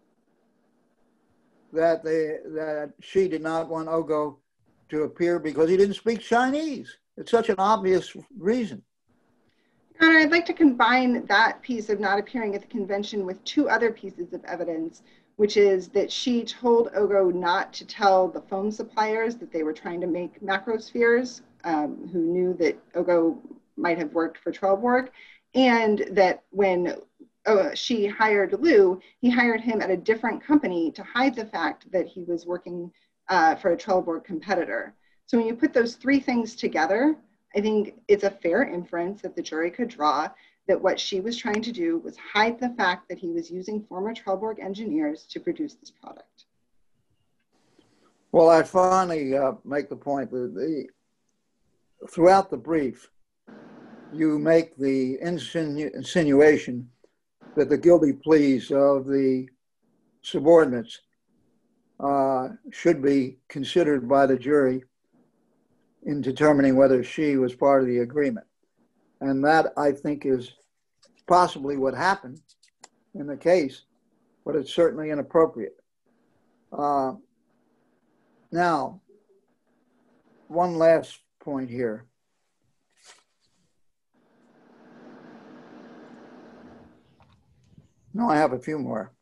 that she did not want Ogo to appear because he didn't speak Chinese? It's such an obvious reason. Your Honor, I'd like to combine that piece of not appearing at the convention with two other pieces of evidence, which is that she told Ogo not to tell the phone suppliers that they were trying to make macrospheres, who knew that Ogo might have worked for Trelleborg, and that when she hired Lou, he hired him at a different company to hide the fact that he was working for a Trelleborg competitor. So when you put those three things together, I think it's a fair inference that the jury could draw that what she was trying to do was hide the fact that he was using former Trelleborg engineers to produce this product. Well, I finally make the point that throughout the brief, you make the insinuation that the guilty pleas of the subordinates should be considered by the jury in determining whether she was part of the agreement. And that, I think, is possibly what happened in the case, but it's certainly inappropriate. Now, one last point here. No, I have a few more.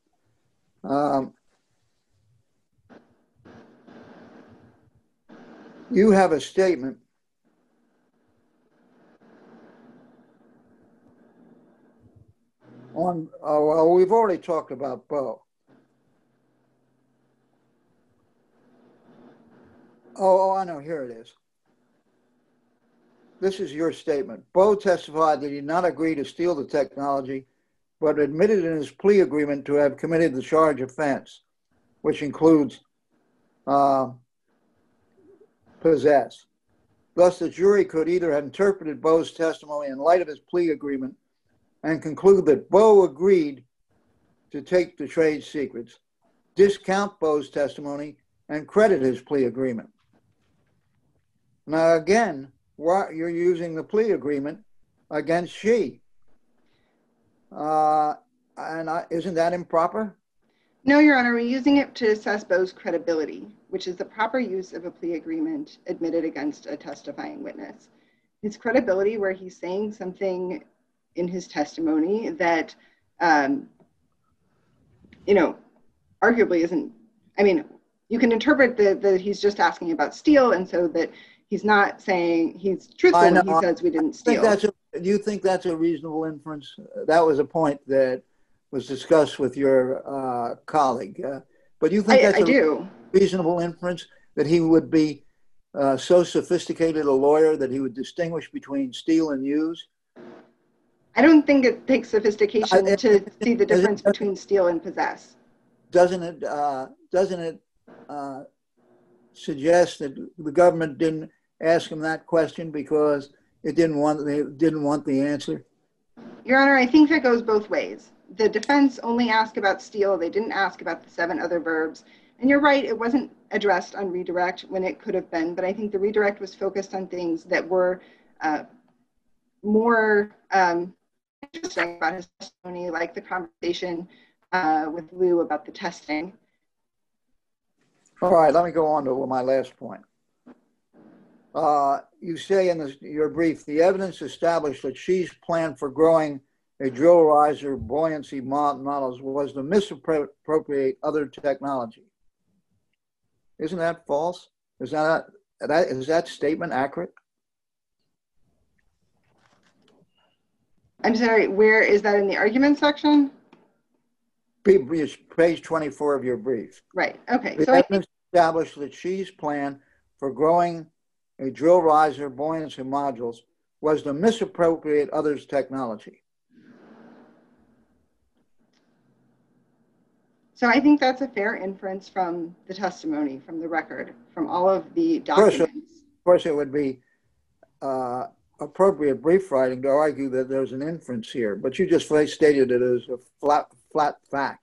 You have a statement on, well, we've already talked about Bo. Oh, I know, here it is. This is your statement. Bo testified that he did not agree to steal the technology, but admitted in his plea agreement to have committed the charge offense, which includes possess. Thus, the jury could either have interpreted Bo's testimony in light of his plea agreement and conclude that Bo agreed to take the trade secrets, discount Bo's testimony, and credit his plea agreement. Now, again, you're using the plea agreement against she. Isn't that improper? No, Your Honor, we're using it to assess Bo's credibility, which is the proper use of a plea agreement admitted against a testifying witness. His credibility, where he's saying something in his testimony that, arguably isn't, you can interpret that he's just asking about steal, and so that he's not saying he's truthful when he says we didn't steal. Do you think that's a reasonable inference? That was a point that was discussed with your colleague. But you think that's a reasonable inference that he would be so sophisticated a lawyer that he would distinguish between steal and use? I don't think it takes sophistication to see the difference between steal and possess. Doesn't it suggest that the government didn't ask him that question because it didn't want the answer? Your Honor, I think that goes both ways. The defense only asked about steal. They didn't ask about the 7 other verbs. And you're right, it wasn't addressed on redirect when it could have been, but I think the redirect was focused on things that were more interesting about his testimony, like the conversation with Lou about the testing. All right, let me go on to my last point. You say in your brief, the evidence established that Xi's plan for growing a drill riser buoyancy models was to misappropriate other technology. Isn't that false? Is that statement accurate? I'm sorry, where is that in the argument section? Page 24 of your brief. Right, okay. The evidence established that Xi's plan for growing a drill riser buoyancy modules was to misappropriate others' technology. So I think that's a fair inference from the testimony, from the record, from all of the documents. Of course, it would be appropriate brief writing to argue that there's an inference here, but you just stated it as a flat fact.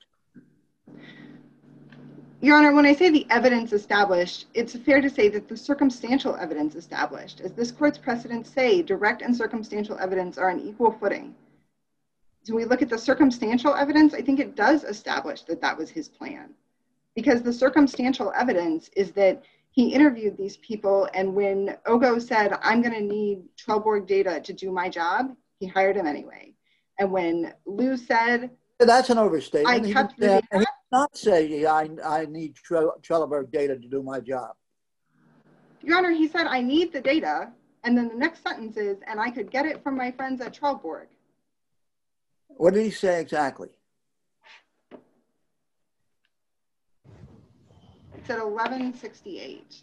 Your Honor, when I say the evidence established, it's fair to say that the circumstantial evidence established, as this court's precedents say, direct and circumstantial evidence are on equal footing. So when we look at the circumstantial evidence, I think it does establish that that was his plan, because the circumstantial evidence is that he interviewed these people, and when Ogo said, I'm going to need Trelleborg data to do my job, he hired him anyway. And when Lou said, that's an overstatement. I kept the data. He did not say, I need Trelleborg data to do my job. Your Honor, he said, I need the data. And then the next sentence is, and I could get it from my friends at Trelleborg. What did he say exactly? It's at 1168.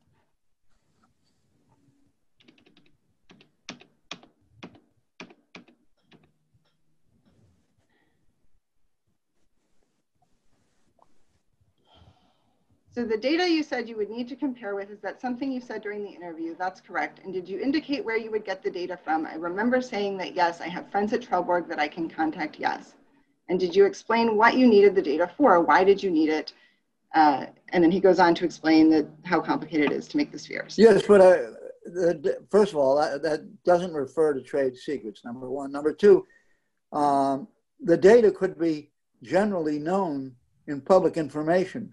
So the data you said you would need to compare with, is that something you said during the interview? That's correct. And did you indicate where you would get the data from? I remember saying that, yes, I have friends at Trelleborg that I can contact, yes. And did you explain what you needed the data for? Why did you need it? And then he goes on to explain how complicated it is to make the spheres. Yes, but first of all, that doesn't refer to trade secrets, number one. Number two, the data could be generally known in public information.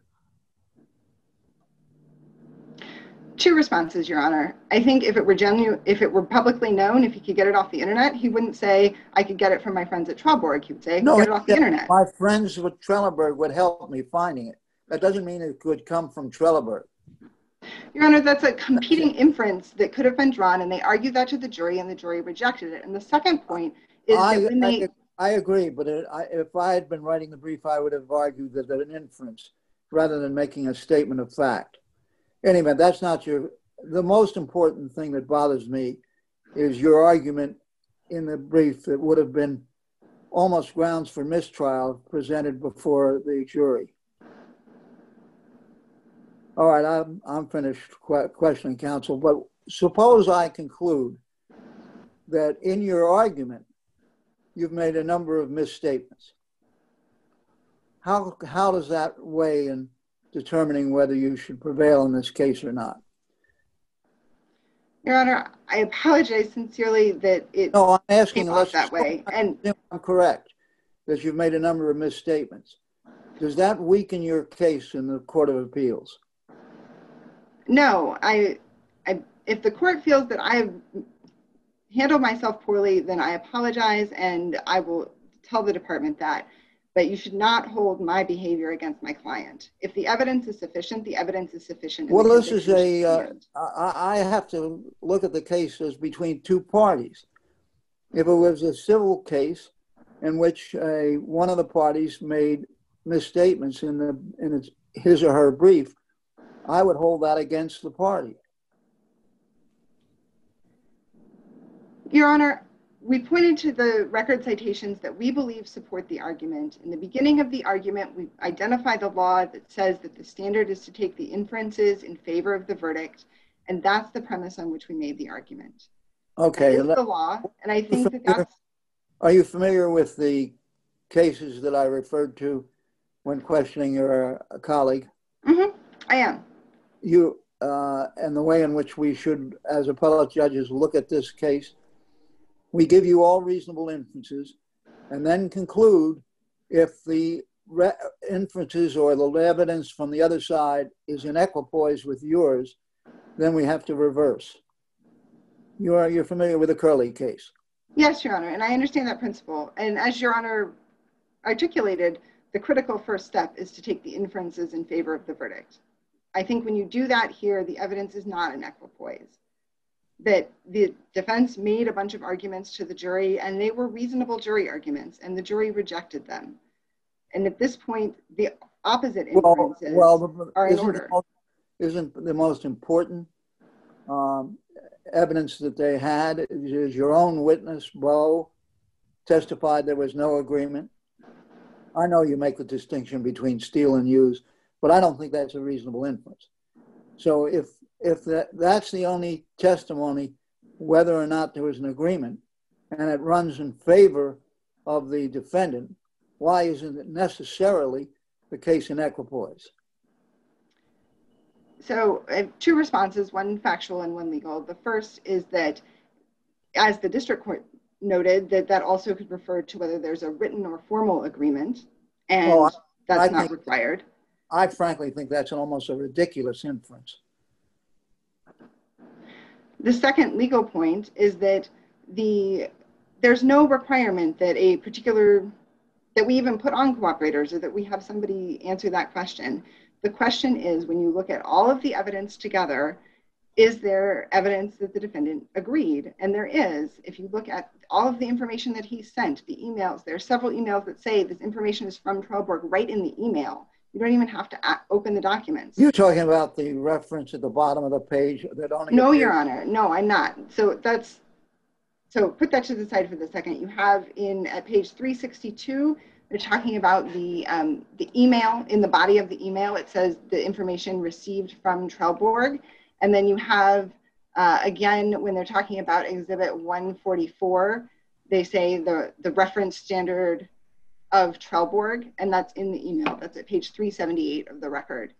Two responses, Your Honor. I think if it were publicly known, if he could get it off the internet, he wouldn't say, I could get it from my friends at Trelleborg. He would say, I could get it off the internet. My friends with Trelleborg would help me finding it. That doesn't mean it could come from Trelleborg. Your Honor, that's a competing inference that could have been drawn, and they argued that to the jury, and the jury rejected it. And the second point is that when they... I agree, but if I had been writing the brief, I would have argued that an inference rather than making a statement of fact. Anyway, that's not the most important thing that bothers me is your argument in the brief that would have been almost grounds for mistrial presented before the jury. All right, I'm finished questioning counsel, but suppose I conclude that in your argument, you've made a number of misstatements. How does that weigh in determining whether you should prevail in this case or not? Your Honor, I apologize sincerely that it no, I'm asking came off that way. And I'm correct that you've made a number of misstatements. Does that weaken your case in the Court of Appeals? No, if the court feels that I have handled myself poorly, then I apologize, and I will tell the department that. But you should not hold my behavior against my client. If the evidence is sufficient, the evidence is sufficient. Well, this is I have to look at the case as between two parties. If it was a civil case in which one of the parties made misstatements in his or her brief, I would hold that against the party. Your Honor, we pointed to the record citations that we believe support the argument. In the beginning of the argument, we identify the law that says that the standard is to take the inferences in favor of the verdict, and that's the premise on which we made the argument. Okay. That is the law, and I think that's... Are you familiar with the cases that I referred to when questioning your colleague? Mm-hmm. I am. And the way in which we should, as appellate judges, look at this case, we give you all reasonable inferences and then conclude if the inferences or the evidence from the other side is in equipoise with yours, then we have to reverse. You're familiar with the Curley case? Yes, Your Honor, and I understand that principle. And as Your Honor articulated, the critical first step is to take the inferences in favor of the verdict. I think when you do that here, the evidence is not in equipoise. That the defense made a bunch of arguments to the jury, and they were reasonable jury arguments, and the jury rejected them. And at this point, the opposite inferences are in order. Isn't the most important evidence that they had is your own witness, Bo, testified there was no agreement? I know you make the distinction between steal and use, but I don't think that's a reasonable inference. So if that's the only testimony, whether or not there was an agreement, and it runs in favor of the defendant, why isn't it necessarily the case in equipoise? So I have two responses, one factual and one legal. The first is that, as the district court noted, that also could refer to whether there's a written or formal agreement, and that's not required. I frankly think that's almost a ridiculous inference. The second legal point is that there's no requirement that that we even put on cooperators or that we have somebody answer that question. The question is, when you look at all of the evidence together, is there evidence that the defendant agreed? And there is. If you look at all of the information that he sent, the emails, there are several emails that say this information is from Trelleborg right in the email. You don't even have to open the documents. You're talking about the reference at the bottom of the page that only... No, Your Honor. No, I'm not. So put that to the side for the second. You have at page 362, they're talking about the email. In the body of the email, it says the information received from Trelleborg. And then you have, again, when they're talking about Exhibit 144, they say the reference standard of Trelleborg, and that's in the email. That's at page 378 of the record.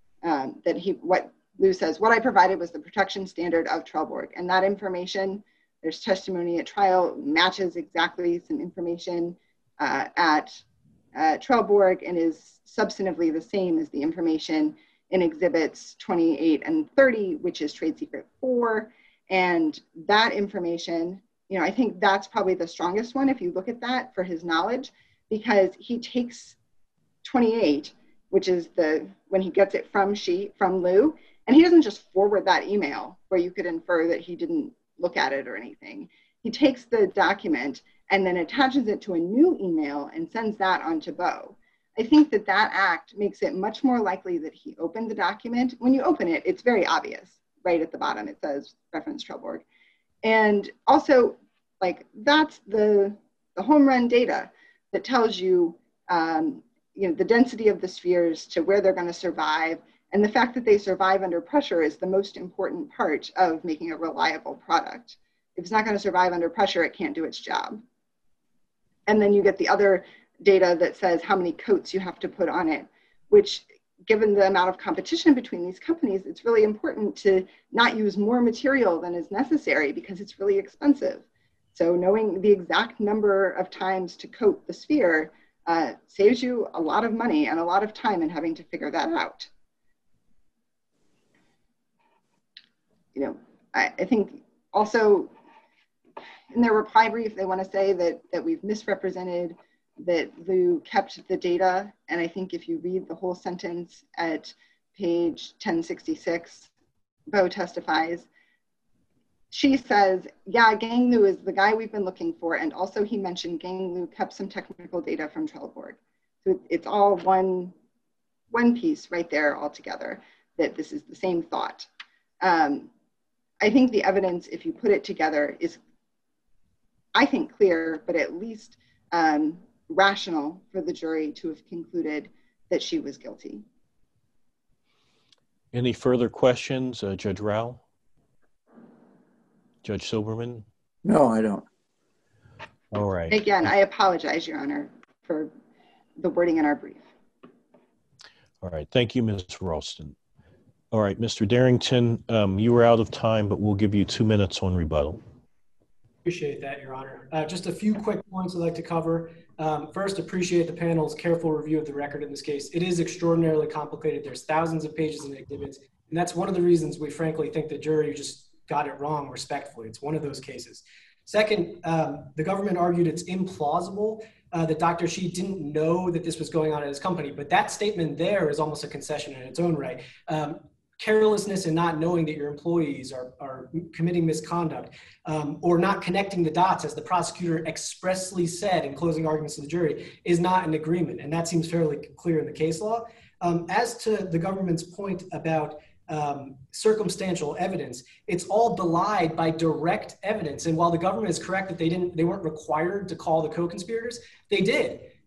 What Lou says, what I provided was the protection standard of Trelleborg. And that information, there's testimony at trial, matches exactly some information at Trelleborg and is substantively the same as the information in Exhibits 28 and 30, which is Trade Secret 4. And that information, I think that's probably the strongest one if you look at that for his knowledge, because he takes 28, which is when he gets it from Lou, and he doesn't just forward that email where you could infer that he didn't look at it or anything. He takes the document and then attaches it to a new email and sends that on to Bo. I think that act makes it much more likely that he opened the document. When you open it, it's very obvious. Right at the bottom, it says reference Trelleborg. And also, that's the home run data that tells you, the density of the spheres to where they're going to survive. And the fact that they survive under pressure is the most important part of making a reliable product. If it's not going to survive under pressure, it can't do its job. And then you get the other data that says how many coats you have to put on it, which, given the amount of competition between these companies, it's really important to not use more material than is necessary because it's really expensive. So knowing the exact number of times to coat the sphere saves you a lot of money and a lot of time in having to figure that out. I think also in their reply brief, they want to say that we've misrepresented that Lou kept the data. And I think if you read the whole sentence at page 1066, Bo testifies. She says, yeah, Gang Lou is the guy we've been looking for. And also he mentioned Gang Lou kept some technical data from Trelleborg. So it's all one piece right there altogether, that this is the same thought. I think the evidence, if you put it together, is, I think, clear, but at least rational for the jury to have concluded that she was guilty. Any further questions, Judge Rao? Judge Silberman? No, I don't. All right. Again, I apologize, Your Honor, for the wording in our brief. All right. Thank you, Ms. Ralston. All right, Mr. Darrington, you were out of time, but we'll give you 2 minutes on rebuttal. Appreciate that, Your Honor. Just a few quick points I'd like to cover. First, appreciate the panel's careful review of the record in this case. It is extraordinarily complicated. There's thousands of pages and exhibits, and that's one of the reasons we frankly think the jury just got it wrong respectfully. It's one of those cases. Second, the government argued it's implausible that Dr. Shi didn't know that this was going on at his company, but that statement there is almost a concession in its own right. Carelessness and not knowing that your employees are committing misconduct or not connecting the dots, as the prosecutor expressly said in closing arguments to the jury, is not an agreement. And that seems fairly clear in the case law. As to the government's point about circumstantial evidence, it's all belied by direct evidence. And while the government is correct that they weren't required to call the co-conspirators, they did.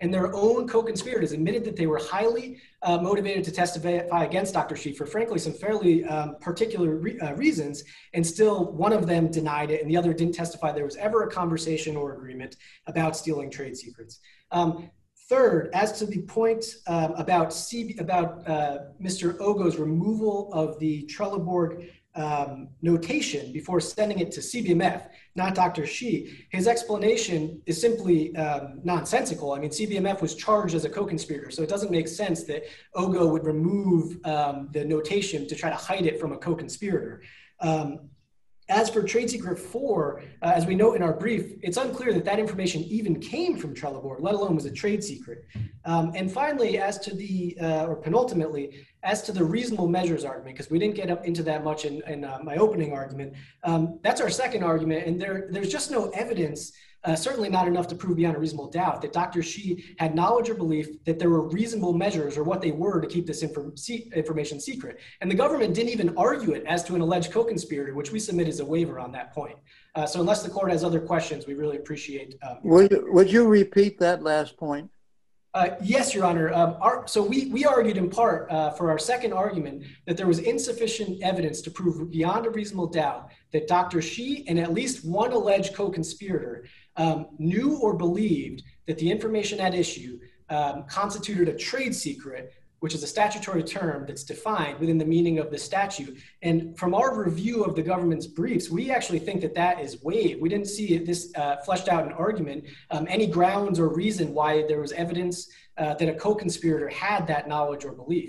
and their own co-conspirators admitted that they were highly motivated to testify against Dr. Shi for, frankly, some fairly particular reasons, and still one of them denied it and the other didn't testify there was ever a conversation or agreement about stealing trade secrets. Third, as to the point about Mr. Ogo's removal of the Trelleborg notation before sending it to CBMF, not Dr. Shi, his explanation is simply nonsensical. I mean, CBMF was charged as a co-conspirator, so it doesn't make sense that Ogo would remove the notation to try to hide it from a co-conspirator. As for Trade Secret 4, as we note in our brief, it's unclear that that information even came from Trelleborg, let alone was a trade secret. And finally, as to the, or penultimately, as to the reasonable measures argument, because we didn't get up into that much in my opening argument, that's our second argument, and there's just no evidence, certainly not enough to prove beyond a reasonable doubt, that Dr. Shi had knowledge or belief that there were reasonable measures or what they were to keep this information secret. And the government didn't even argue it as to an alleged co-conspirator, which we submit as a waiver on that point. So unless the court has other questions, we really appreciate. Would you repeat that last point? Yes, Your Honor. So we argued in part for our second argument that there was insufficient evidence to prove beyond a reasonable doubt that Dr. Shi and at least one alleged co-conspirator knew or believed that the information at issue constituted a trade secret, which is a statutory term that's defined within the meaning of the statute. And from our review of the government's briefs, we actually think that that is waived. We didn't see this fleshed out in argument, any grounds or reason why there was evidence that a co-conspirator had that knowledge or belief.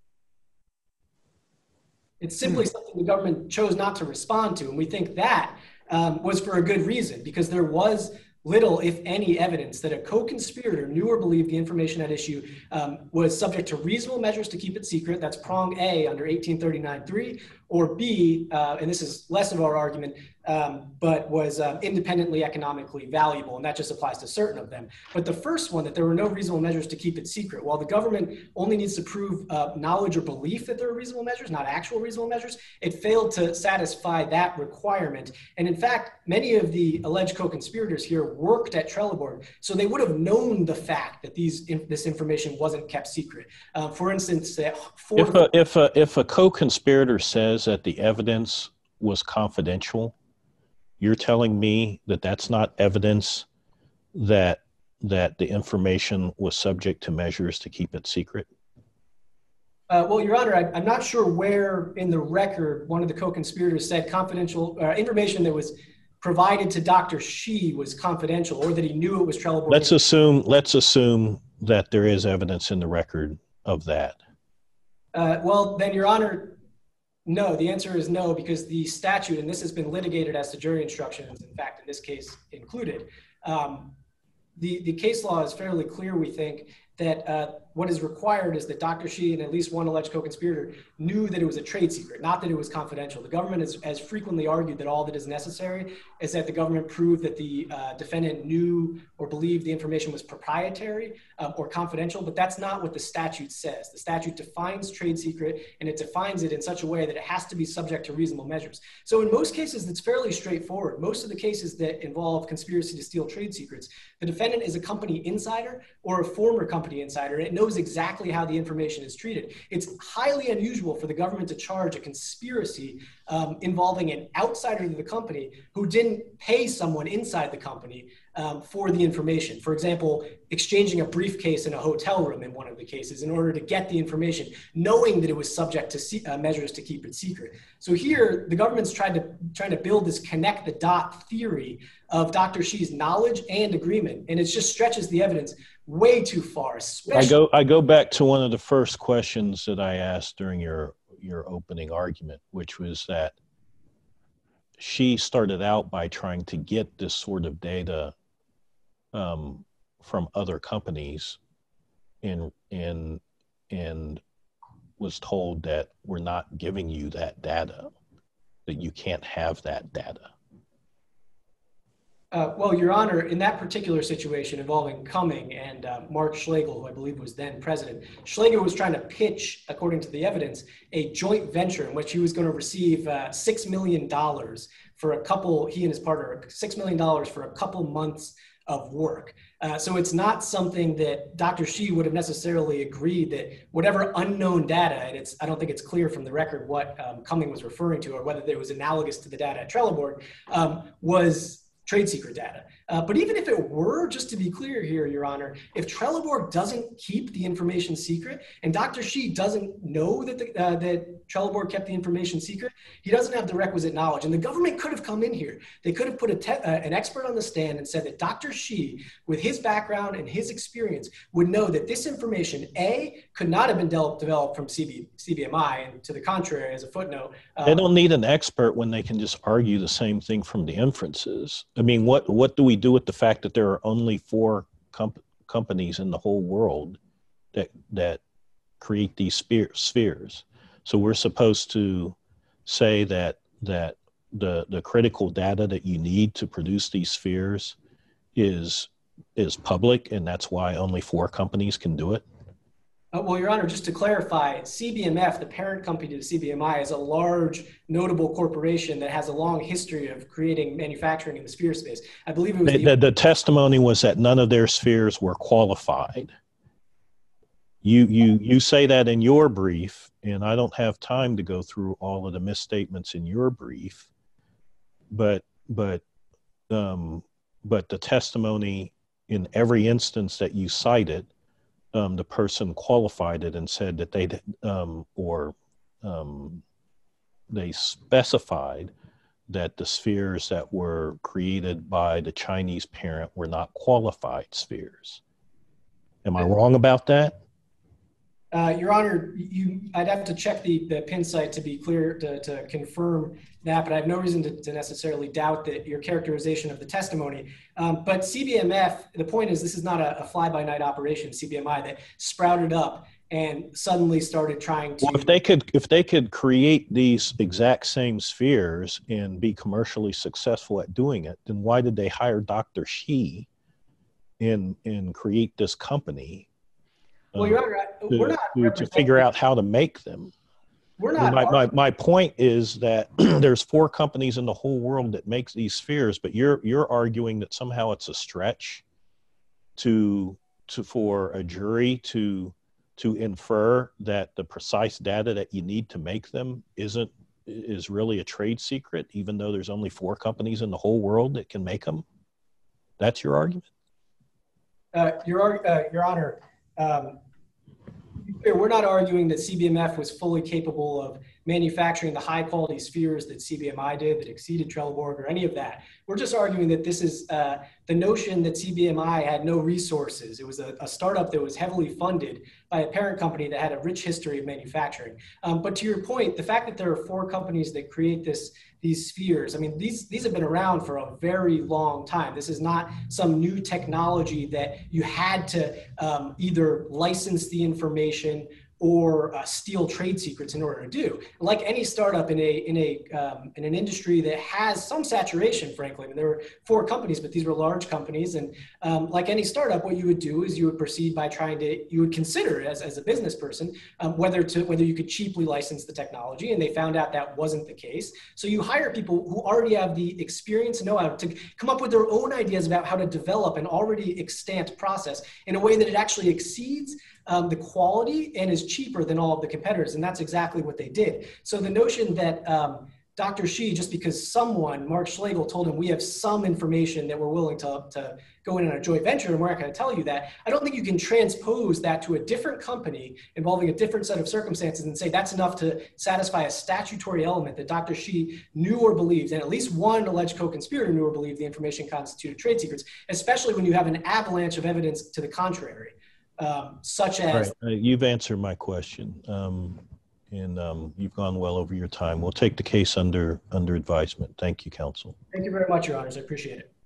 It's simply something the government chose not to respond to. And we think that was for a good reason, because there was little, if any, evidence that a co-conspirator knew or believed the information at issue was subject to reasonable measures to keep it secret. That's prong A under 1839(3), or B, and this is less of our argument, but was independently economically valuable, and that just applies to certain of them. But the first one, that there were no reasonable measures to keep it secret, while the government only needs to prove knowledge or belief that there are reasonable measures, not actual reasonable measures, it failed to satisfy that requirement. And in fact, many of the alleged co-conspirators here worked at Trelleborg, so they would have known the fact that this information wasn't kept secret. For instance, if a co-conspirator says that the evidence was confidential, you're telling me that that's not evidence that the information was subject to measures to keep it secret? Well, Your Honor, I'm not sure where in the record one of the co-conspirators said confidential information that was provided to Dr. Shi was confidential, or that he knew it was Trelleborg. Let's assume that there is evidence in the record of that. Well, then, Your Honor, no, the answer is no, because the statute, and this has been litigated as to jury instructions, in fact, in this case included, the case law is fairly clear, we think, that what is required is that Dr. Shi and at least one alleged co-conspirator knew that it was a trade secret, not that it was confidential. The government has frequently argued that all that is necessary is that the government prove that the defendant knew or believed the information was proprietary or confidential, but that's not what the statute says. The statute defines trade secret, and it defines it in such a way that it has to be subject to reasonable measures. So in most cases, it's fairly straightforward. Most of the cases that involve conspiracy to steal trade secrets, the defendant is a company insider or a former company insider, and it knows exactly how the information is treated. It's highly unusual for the government to charge a conspiracy involving an outsider to the company who didn't pay someone inside the company for the information. For example, exchanging a briefcase in a hotel room in one of the cases in order to get the information, knowing that it was subject to measures to keep it secret. So here, the government's trying to build this connect the dot theory of Dr. Shi's knowledge and agreement, and it just stretches the evidence way too far. I go back to one of the first questions that I asked during your opening argument, which was that she started out by trying to get this sort of data from other companies and was told that we're not giving you that data, that you can't have that data. Well, Your Honor, in that particular situation involving Cumming and Mark Schlegel, who I believe was then president, Schlegel was trying to pitch, according to the evidence, a joint venture in which he was going to receive $6 million for a couple, he and his partner, $6 million for a couple months of work. So it's not something that Dr. Shi would have necessarily agreed that whatever unknown data, and I don't think it's clear from the record what Cumming was referring to or whether it was analogous to the data at Trelleborg, was trade secret data. But even if it were, just to be clear here, Your Honor, if Trelleborg doesn't keep the information secret and Dr. Shi doesn't know that, that Trelleborg kept the information secret, he doesn't have the requisite knowledge. And the government could have come in here. They could have put an expert on the stand and said that Dr. Shi, with his background and his experience, would know that this information, A, could not have been developed from CBMI, and to the contrary, as a footnote. They don't need an expert when they can just argue the same thing from the inferences. I mean, what do we do with the fact that there are only 4 companies in the whole world that create these spheres? So we're supposed to say that the critical data that you need to produce these spheres is public, and that's why only 4 companies can do it? Well, Your Honor, just to clarify, CBMF, the parent company to CBMI, is a large, notable corporation that has a long history of creating manufacturing in the sphere space. I believe it was the testimony was that none of their spheres were qualified. You say that in your brief, and I don't have time to go through all of the misstatements in your brief, but the testimony in every instance that you cited, the person qualified it and said that they specified that the spheres that were created by the Chinese parent were not qualified spheres. Am I wrong about that? Your Honor, I'd have to check the PIN site to be clear to confirm that, but I have no reason to necessarily doubt that your characterization of the testimony. But CBMF, the point is, this is not a fly-by-night operation, CBMI, that sprouted up and suddenly started trying to... Well, if they could create these exact same spheres and be commercially successful at doing it, then why did they hire Dr. Shi and create this company? Well, Your Honor, we're not to figure out how to make them. We're not. My point is that there's 4 companies in the whole world that makes these spheres, but you're arguing that somehow it's a stretch for a jury to infer that the precise data that you need to make them is really a trade secret, even though there's only 4 companies in the whole world that can make them. That's your argument? Your Honor, we're not arguing that CBMF was fully capable of manufacturing the high quality spheres that CBMI did that exceeded Trelleborg or any of that. We're just arguing that this is the notion that CBMI had no resources. It was a startup that was heavily funded by a parent company that had a rich history of manufacturing. But to your point, the fact that there are 4 companies that create these spheres, I mean, these have been around for a very long time. This is not some new technology that you had to either license the information or steal trade secrets in order to do. Like any startup in an industry that has some saturation, frankly. I mean, there were 4 companies, but these were large companies. And like any startup, what you would do is you would proceed by you would consider as a business person whether you could cheaply license the technology, and they found out that wasn't the case. So you hire people who already have the experience and know-how to come up with their own ideas about how to develop an already extant process in a way that it actually exceeds the quality and is cheaper than all of the competitors. And that's exactly what they did. So the notion that Dr. Shi, just because Mark Schlegel, told him we have some information that we're willing to go in on a joint venture and we're not going to tell you that, I don't think you can transpose that to a different company involving a different set of circumstances and say that's enough to satisfy a statutory element that Dr. Shi knew or believed, and at least one alleged co-conspirator knew or believed the information constituted trade secrets, especially when you have an avalanche of evidence to the contrary. Such as... Right. You've answered my question, and you've gone well over your time. We'll take the case under advisement. Thank you, counsel. Thank you very much, Your Honors. I appreciate it.